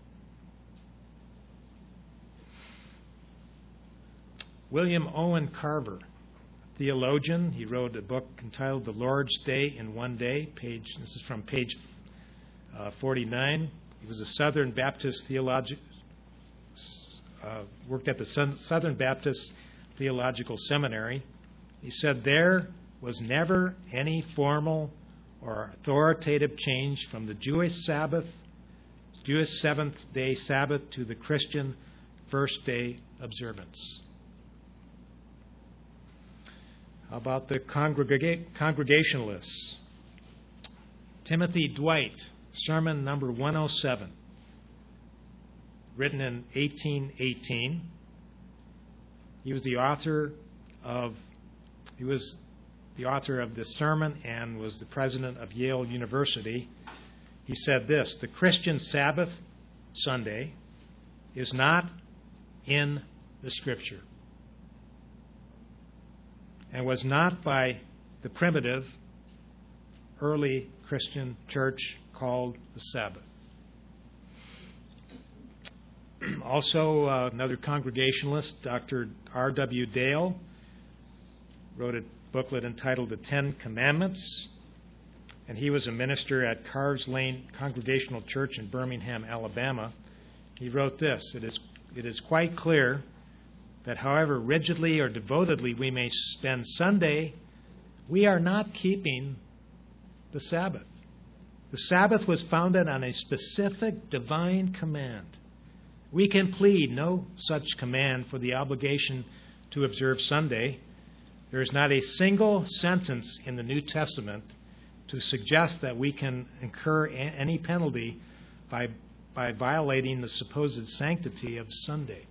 William Owen Carver, theologian, he wrote a book entitled The Lord's Day in One Day. This is from page 49. He was a Southern Baptist theologian, worked at the Southern Baptist Theological Seminary. He said there was never any formal or authoritative change from the Jewish seventh-day Sabbath to the Christian first-day observance. How about the Congregationalists? Timothy Dwight, sermon number 107, written in 1818. He was the author of the sermon and was the president of Yale University. He said this: the Christian Sabbath, Sunday, is not in the Scripture and was not by the primitive early Christian church called the Sabbath. Also, another Congregationalist, Dr. R.W. Dale, wrote a booklet entitled The Ten Commandments, and he was a minister at Carves Lane Congregational Church in Birmingham, Alabama. He wrote this: It is quite clear that however rigidly or devotedly we may spend Sunday, we are not keeping the Sabbath. The Sabbath was founded on a specific divine command. We can plead no such command for the obligation to observe Sunday. There is not a single sentence in the New Testament to suggest that we can incur any penalty by violating the supposed sanctity of Sunday.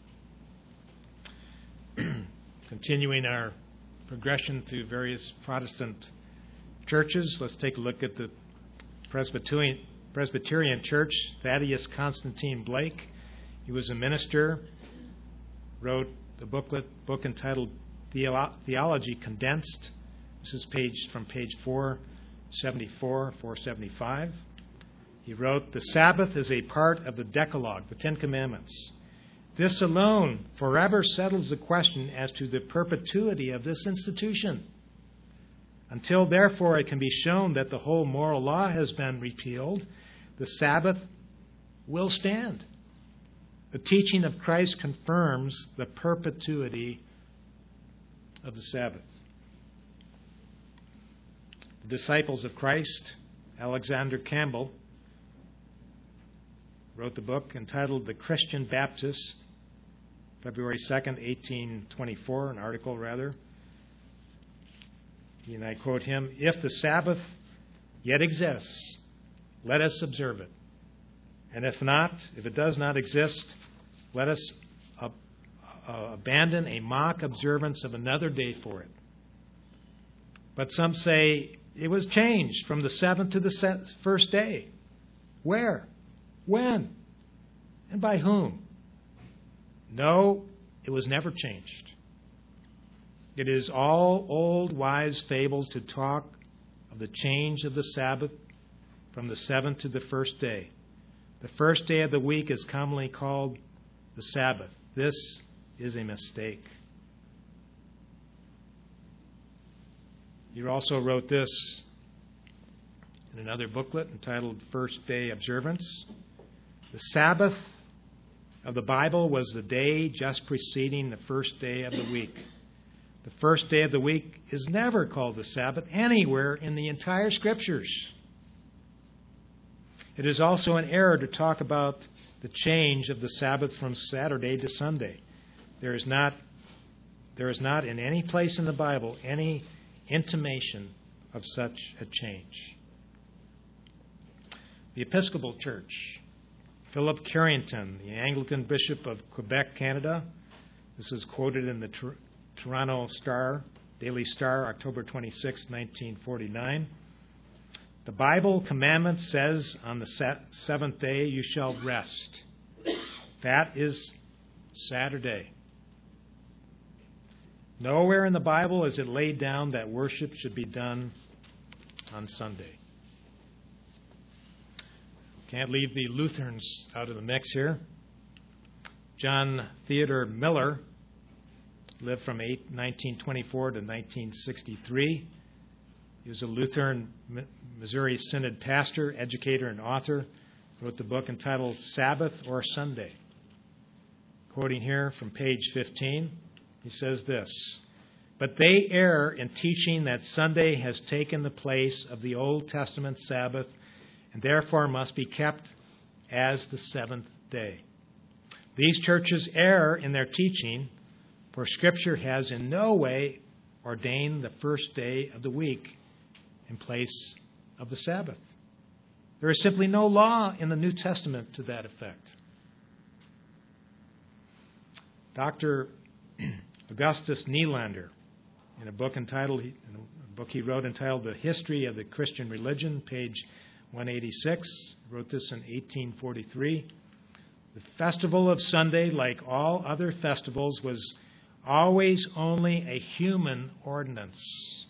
Continuing our progression through various Protestant churches, let's take a look at the Presbyterian Church. Thaddeus Constantine Blake, he was a minister, wrote a book entitled Theology Condensed. This is from page 474, 475. He wrote, the Sabbath is a part of the Decalogue, the Ten Commandments. This alone forever settles the question as to the perpetuity of this institution. Until, therefore, it can be shown that the whole moral law has been repealed, the Sabbath will stand. The teaching of Christ confirms the perpetuity of the Sabbath. The disciples of Christ, Alexander Campbell, wrote the book entitled The Christian Baptist, February 2nd, 1824, an article rather. And I quote him, if the Sabbath yet exists, let us observe it. And if it does not exist, let us abandon a mock observance of another day for it. But some say it was changed from the seventh to the first day. Where? When? And by whom? No, it was never changed. It is all old wise fables to talk of the change of the Sabbath from the seventh to the first day. The first day of the week is commonly called the Sabbath. This is a mistake. He also wrote this in another booklet entitled First Day Observance. The Sabbath of the Bible was the day just preceding the first day of the week. The first day of the week is never called the Sabbath anywhere in the entire Scriptures. It is also an error to talk about the change of the Sabbath from Saturday to Sunday. There is not in any place in the Bible any intimation of such a change. The Episcopal Church, Philip Carrington, the Anglican Bishop of Quebec, Canada. This is quoted in the Toronto Star, Daily Star, October 26, 1949. The Bible commandment says on the seventh day you shall rest. That is Saturday. Nowhere in the Bible is it laid down that worship should be done on Sunday. Can't leave the Lutherans out of the mix here. John Theodore Miller lived from 1924 to 1963. He was a Lutheran Missouri Synod pastor, educator, and author. Wrote the book entitled Sabbath or Sunday. Quoting here from page 15, he says this: but they err in teaching that Sunday has taken the place of the Old Testament Sabbath and therefore must be kept as the seventh day. These churches err in their teaching, for Scripture has in no way ordain the first day of the week in place of the Sabbath. There is simply no law in the New Testament to that effect. Dr. Augustus Nylander, in a book he wrote entitled The History of the Christian Religion, page 186, wrote this in 1843. The festival of Sunday, like all other festivals, was always only a human ordinance.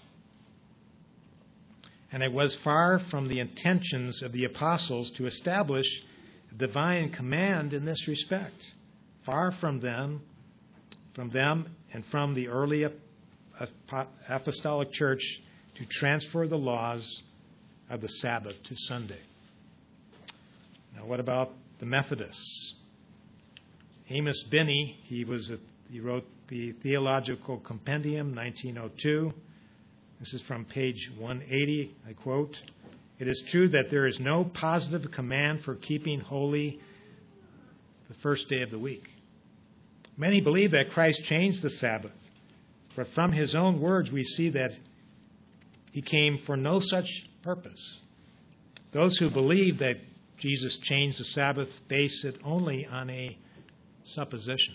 And it was far from the intentions of the apostles to establish a divine command in this respect. Far from them and from the early apostolic church to transfer the laws of the Sabbath to Sunday. Now, what about the Methodists? Amos Binney, he wrote the Theological Compendium, 1902. This is from page 180. I quote, "It is true that there is no positive command for keeping holy the first day of the week. Many believe that Christ changed the Sabbath, but from his own words we see that he came for no such purpose. Those who believe that Jesus changed the Sabbath base it only on a supposition."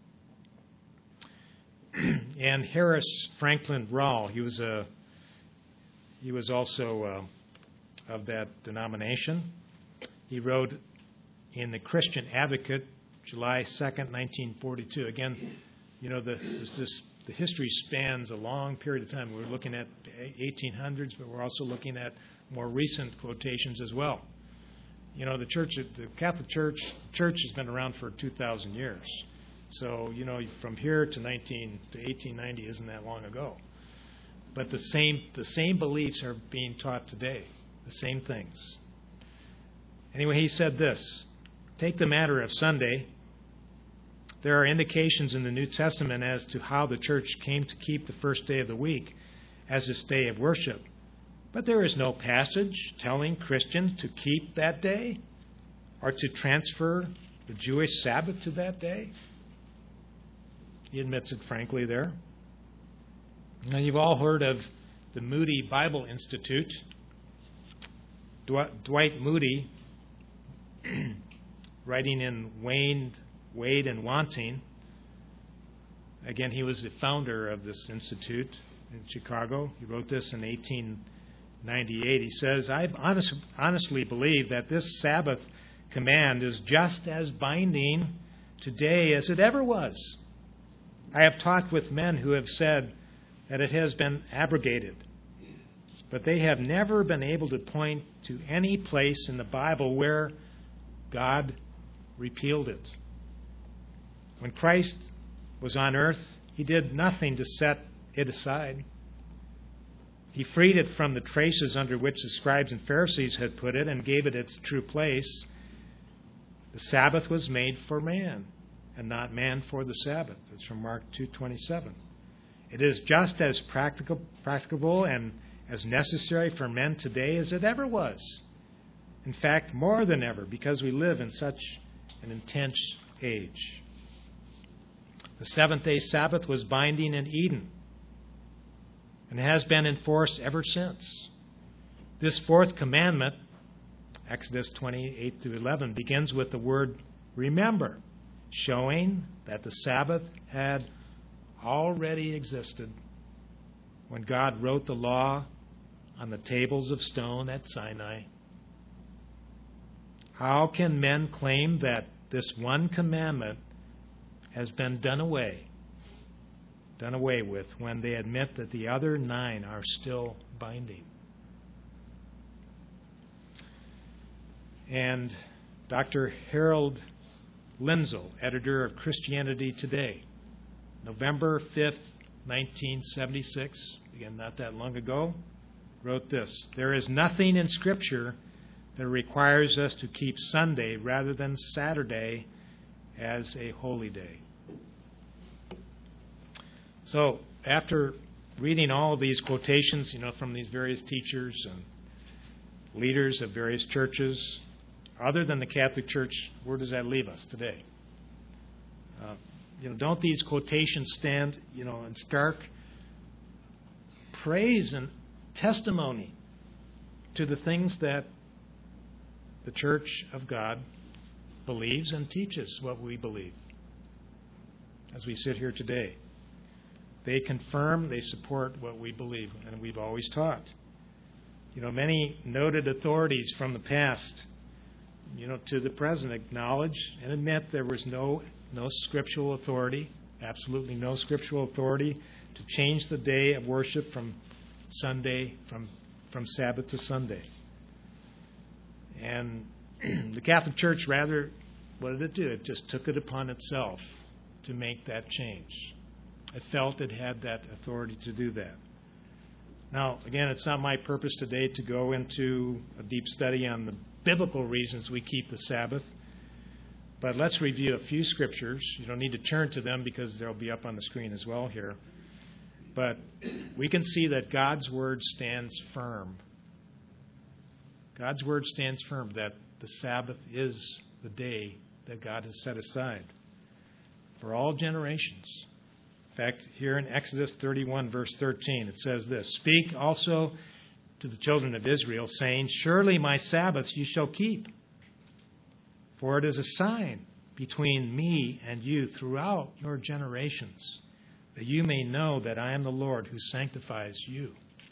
And Harris Franklin Rawle, he was also of that denomination. He wrote in the Christian Advocate, July 2nd, 1942. Again, the history spans a long period of time. We're looking at the 1800s, but we're also looking at more recent quotations as well. The Catholic Church has been around for 2,000 years. So, from here to 1890 isn't that long ago. But the same beliefs are being taught today, the same things. Anyway, he said this: take the matter of Sunday. There are indications in the New Testament as to how the church came to keep the first day of the week as its day of worship. But there is no passage telling Christians to keep that day or to transfer the Jewish Sabbath to that day. He admits it frankly there. Now, you've all heard of the Moody Bible Institute. Dwight Moody, writing in Wade and Wanting, again, he was the founder of this institute in Chicago. He wrote this in 1898. He says, "I honestly believe that this Sabbath command is just as binding today as it ever was. I have talked with men who have said that it has been abrogated, but they have never been able to point to any place in the Bible where God repealed it. When Christ was on earth, he did nothing to set it aside. He freed it from the traces under which the scribes and Pharisees had put it and gave it its true place. The Sabbath was made for man, and not man for the Sabbath." That's from Mark 2:27. "It is just as practicable and as necessary for men today as it ever was. In fact, more than ever, because we live in such an intense age. The seventh-day Sabbath was binding in Eden and has been enforced ever since. This fourth commandment, Exodus 28-11, begins with the word remember, showing that the Sabbath had already existed when God wrote the law on the tables of stone at Sinai. How can men claim that this one commandment has been done away with when they admit that the other 9 are still binding?" And Dr. Harold Lindsell, editor of Christianity Today, November 5th, 1976, again, not that long ago, wrote this: "There is nothing in Scripture that requires us to keep Sunday rather than Saturday as a holy day." So, after reading all of these quotations, from these various teachers and leaders of various churches, other than the Catholic Church, where does that leave us today? Don't these quotations stand, in stark praise and testimony to the things that the Church of God believes and teaches what we believe as we sit here today. They confirm, they support what we believe and we've always taught. Many noted authorities from the past, to the present acknowledge and admit there was no scriptural authority, absolutely no scriptural authority to change the day of worship from Sunday, from Sabbath to Sunday. And the Catholic Church, rather, what did it do? It just took it upon itself to make that change. It felt it had that authority to do that. Now, again, it's not my purpose today to go into a deep study on the biblical reasons we keep the Sabbath, but let's review a few scriptures. You don't need to turn to them because they'll be up on the screen as well here. But we can see that God's Word stands firm. God's Word stands firm that the Sabbath is the day that God has set aside for all generations. In fact, here in Exodus 31, verse 13, it says this, "Speak also to the children of Israel, saying, Surely my Sabbaths you shall keep, for it is a sign between me and you throughout your generations, that you may know that I am the Lord who sanctifies you."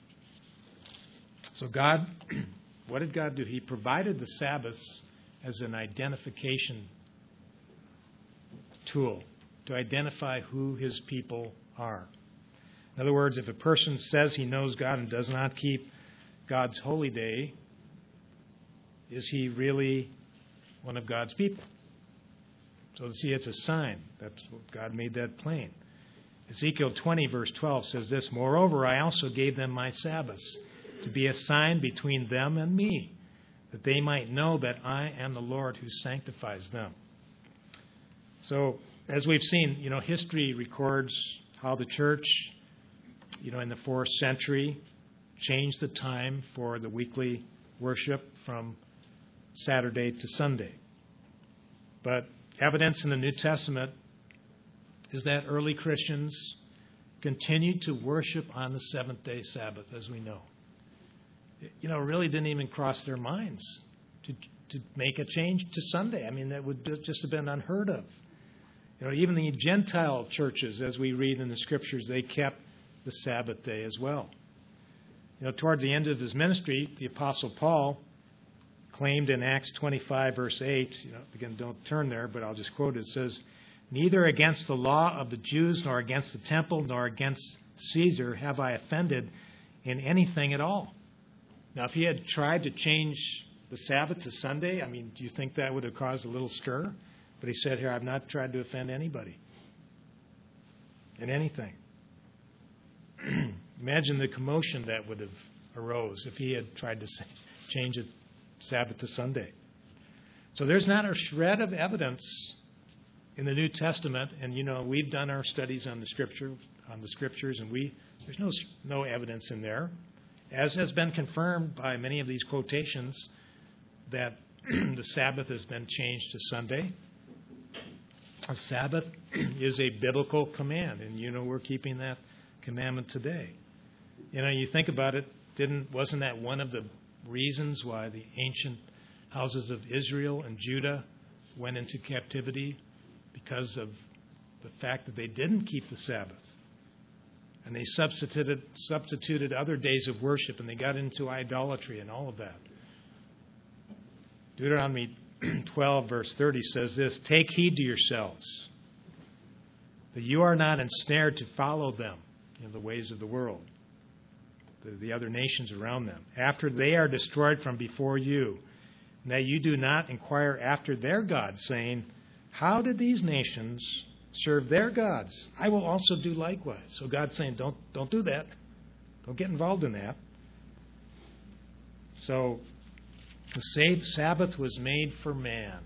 So God, what did God do? He provided the Sabbaths as an identification tool to identify who his people are. In other words, if a person says he knows God and does not keep God's holy day, is he really one of God's people? So see, it's a sign. That's what God made that plain. Ezekiel 20, verse 12 says this, "Moreover, I also gave them my Sabbaths to be a sign between them and me, that they might know that I am the Lord who sanctifies them." So, as we've seen, history records how the church, in the 4th century, changed the time for the weekly worship from Saturday to Sunday. But evidence in the New Testament is that early Christians continued to worship on the seventh-day Sabbath, as we know. It really didn't even cross their minds to make a change to Sunday. I mean, that would just have been unheard of. Even the Gentile churches, as we read in the Scriptures, they kept the Sabbath day as well. Toward the end of his ministry, the Apostle Paul claimed in Acts 25, verse 8, again, don't turn there, but I'll just quote it. It says, "Neither against the law of the Jews, nor against the temple, nor against Caesar have I offended in anything at all." Now, if he had tried to change the Sabbath to Sunday, do you think that would have caused a little stir? But he said here, "I've not tried to offend anybody in anything." Imagine the commotion that would have arose if he had tried to change it Sabbath to Sunday. So there's not a shred of evidence in the New Testament, and we've done our studies on the Scriptures, and there's no evidence in there, as has been confirmed by many of these quotations, that the Sabbath has been changed to Sunday. A Sabbath is a biblical command, and we're keeping that commandment today. You think about it, wasn't that one of the reasons why the ancient houses of Israel and Judah went into captivity? Because of the fact that they didn't keep the Sabbath. And they substituted other days of worship, and they got into idolatry and all of that. Deuteronomy 12, verse 30 says this, "Take heed to yourselves, that you are not ensnared to follow them, the ways of the world, the other nations around them, after they are destroyed from before you, and that you do not inquire after their gods, saying, How did these nations serve their gods? I will also do likewise." So God's saying, don't do that. Don't get involved in that. So the Sabbath was made for man,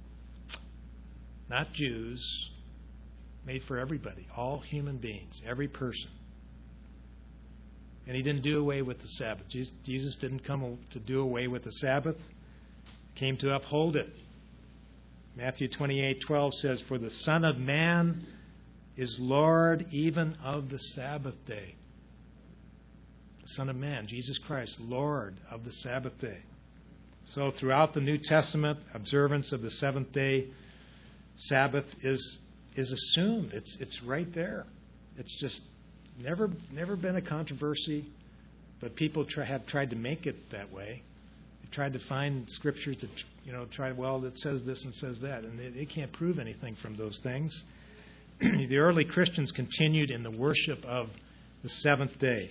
not Jews, made for everybody, all human beings, every person. And he didn't do away with the Sabbath. Jesus didn't come to do away with the Sabbath. He came to uphold it. Matthew 28:12 says, "For the Son of Man is Lord even of the Sabbath day." the Son of Man, Jesus Christ, Lord of the Sabbath day. So throughout the New Testament, observance of the seventh-day Sabbath is assumed. It's right there. It's just never been a controversy, but people have tried to make it that way. They tried to find scriptures that it says this and says that, and they can't prove anything from those things. The early Christians continued in the worship of the seventh day,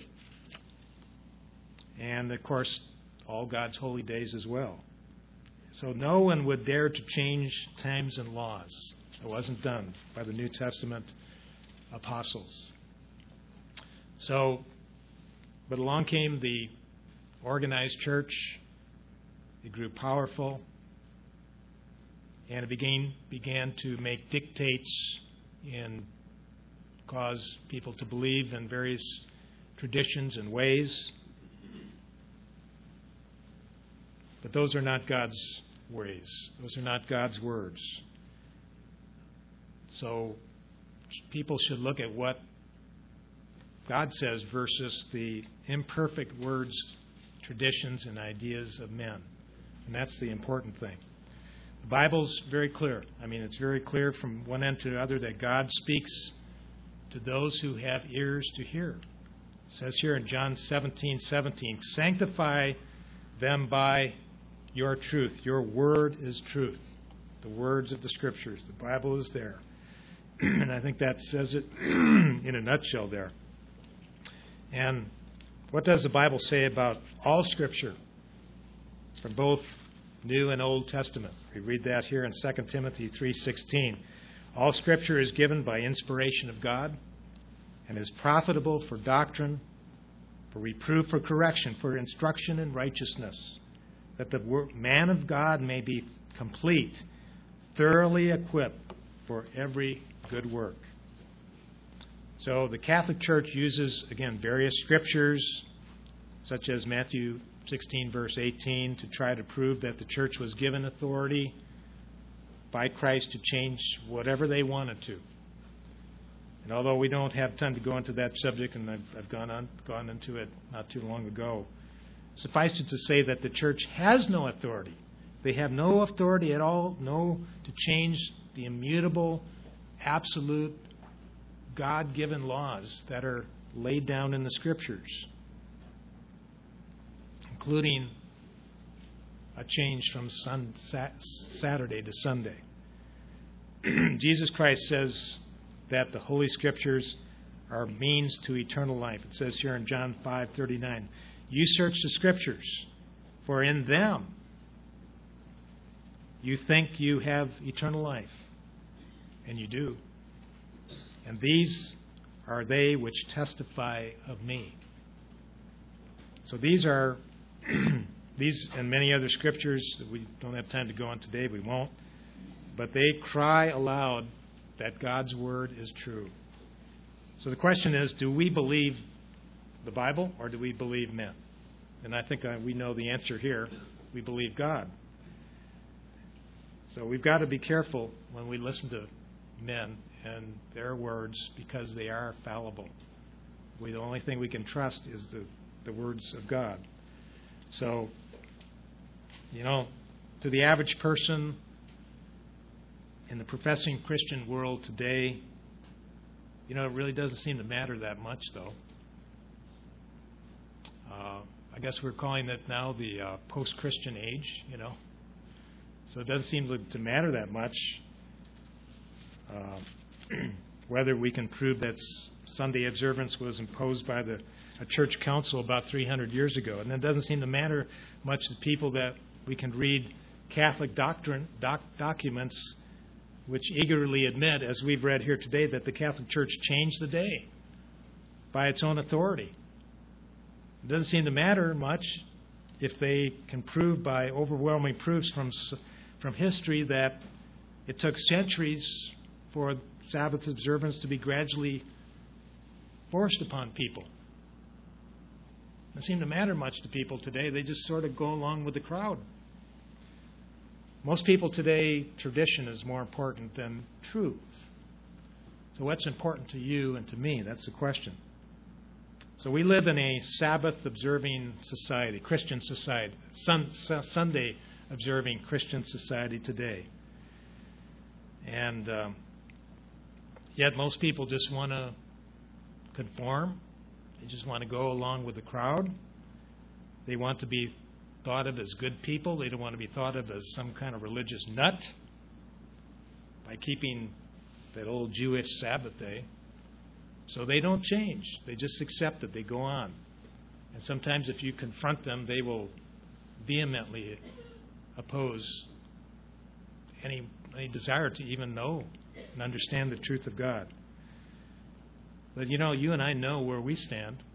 and of course all God's holy days as well. So no one would dare to change times and laws. It wasn't done by the New Testament apostles. But along came the organized church. It grew powerful, and it began to make dictates and cause people to believe in various traditions and ways. But those are not God's ways. Those are not God's words. So people should look at what God says versus the imperfect words, traditions, and ideas of men. And that's the important thing. The Bible's very clear. It's very clear from one end to the other that God speaks to those who have ears to hear. It says here in John 17:17, sanctify them by your truth. Your word is truth. The words of the Scriptures. The Bible is there. And I think that says it in a nutshell there. And what does the Bible say about all Scripture from both New and Old Testament? We read that here in 2 Timothy 3:16. All Scripture is given by inspiration of God and is profitable for doctrine, for reproof, for correction, for instruction in righteousness, that the man of God may be complete, thoroughly equipped for every good work. So the Catholic Church uses, again, various scriptures, such as Matthew 16, verse 18, to try to prove that the church was given authority by Christ to change whatever they wanted to. And although we don't have time to go into that subject, and I've gone into it not too long ago, suffice it to say that the church has no authority. They have no authority at all, to change the immutable, absolute, God-given laws that are laid down in the Scriptures, including a change from Saturday to Sunday. Jesus Christ says that the Holy Scriptures are means to eternal life. It says here in John 5:39, you search the Scriptures, for in them you think you have eternal life, and you do. And these are they which testify of me. So these are these and many other scriptures that we don't have time to go on today. We won't. But they cry aloud that God's word is true. So the question is, do we believe the Bible or do we believe men? And I think we know the answer here. We believe God. So we've got to be careful when we listen to men and their words, because they are fallible. The only thing we can trust is the words of God. So, to the average person in the professing Christian world today, it really doesn't seem to matter that much, though. I guess we're calling it now the post-Christian age, So it doesn't seem to matter that much whether we can prove that Sunday observance was imposed by a church council about 300 years ago. And it doesn't seem to matter much to people that we can read Catholic documents which eagerly admit, as we've read here today, that the Catholic Church changed the day by its own authority. It doesn't seem to matter much if they can prove by overwhelming proofs from history that it took centuries for Sabbath observance to be gradually forced upon people. It doesn't seem to matter much to people today. They just sort of go along with the crowd. Most people today, tradition is more important than truth. So what's important to you and to me? That's the question. So we live in a Sabbath-observing society, Christian society, Sunday-observing Christian society today. And yet most people just want to conform. They just want to go along with the crowd. They want to be thought of as good people. They don't want to be thought of as some kind of religious nut by keeping that old Jewish Sabbath day. So they don't change. They just accept it. They go on. And sometimes if you confront them, they will vehemently oppose any desire to even know and understand the truth of God. But you and I know where we stand.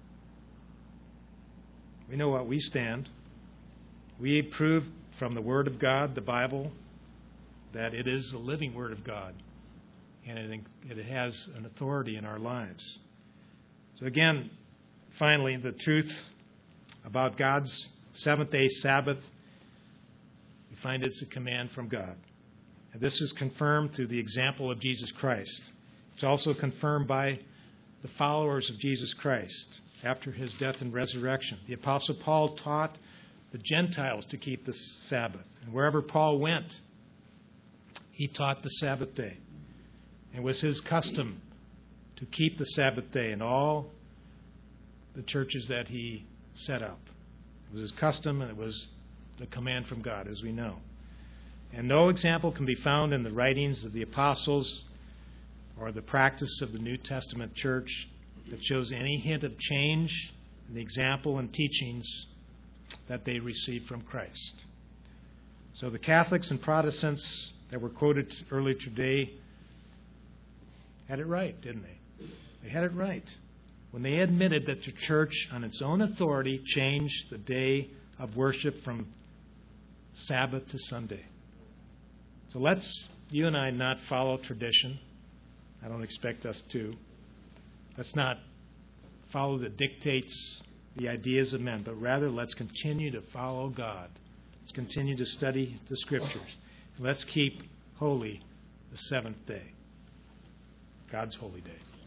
We know what we stand. We prove from the Word of God, the Bible, that it is the living Word of God. And it has an authority in our lives. So again, finally, the truth about God's seventh-day Sabbath, we find it's a command from God. And this is confirmed through the example of Jesus Christ. It's also confirmed by the followers of Jesus Christ after his death and resurrection. The Apostle Paul taught the Gentiles to keep the Sabbath. And wherever Paul went, he taught the Sabbath day. And it was his custom to keep the Sabbath day in all the churches that he set up. It was his custom, and it was the command from God, as we know. And no example can be found in the writings of the apostles or the practice of the New Testament church that shows any hint of change in the example and teachings that they received from Christ. So the Catholics and Protestants that were quoted earlier today had it right, didn't they? They had it right when they admitted that the church, on its own authority, changed the day of worship from Sabbath to Sunday. So let's, you and I, not follow tradition. I don't expect us to. Let's not follow the dictates, the ideas of men, but rather let's continue to follow God. Let's continue to study the Scriptures. Let's keep holy the seventh day, God's holy day.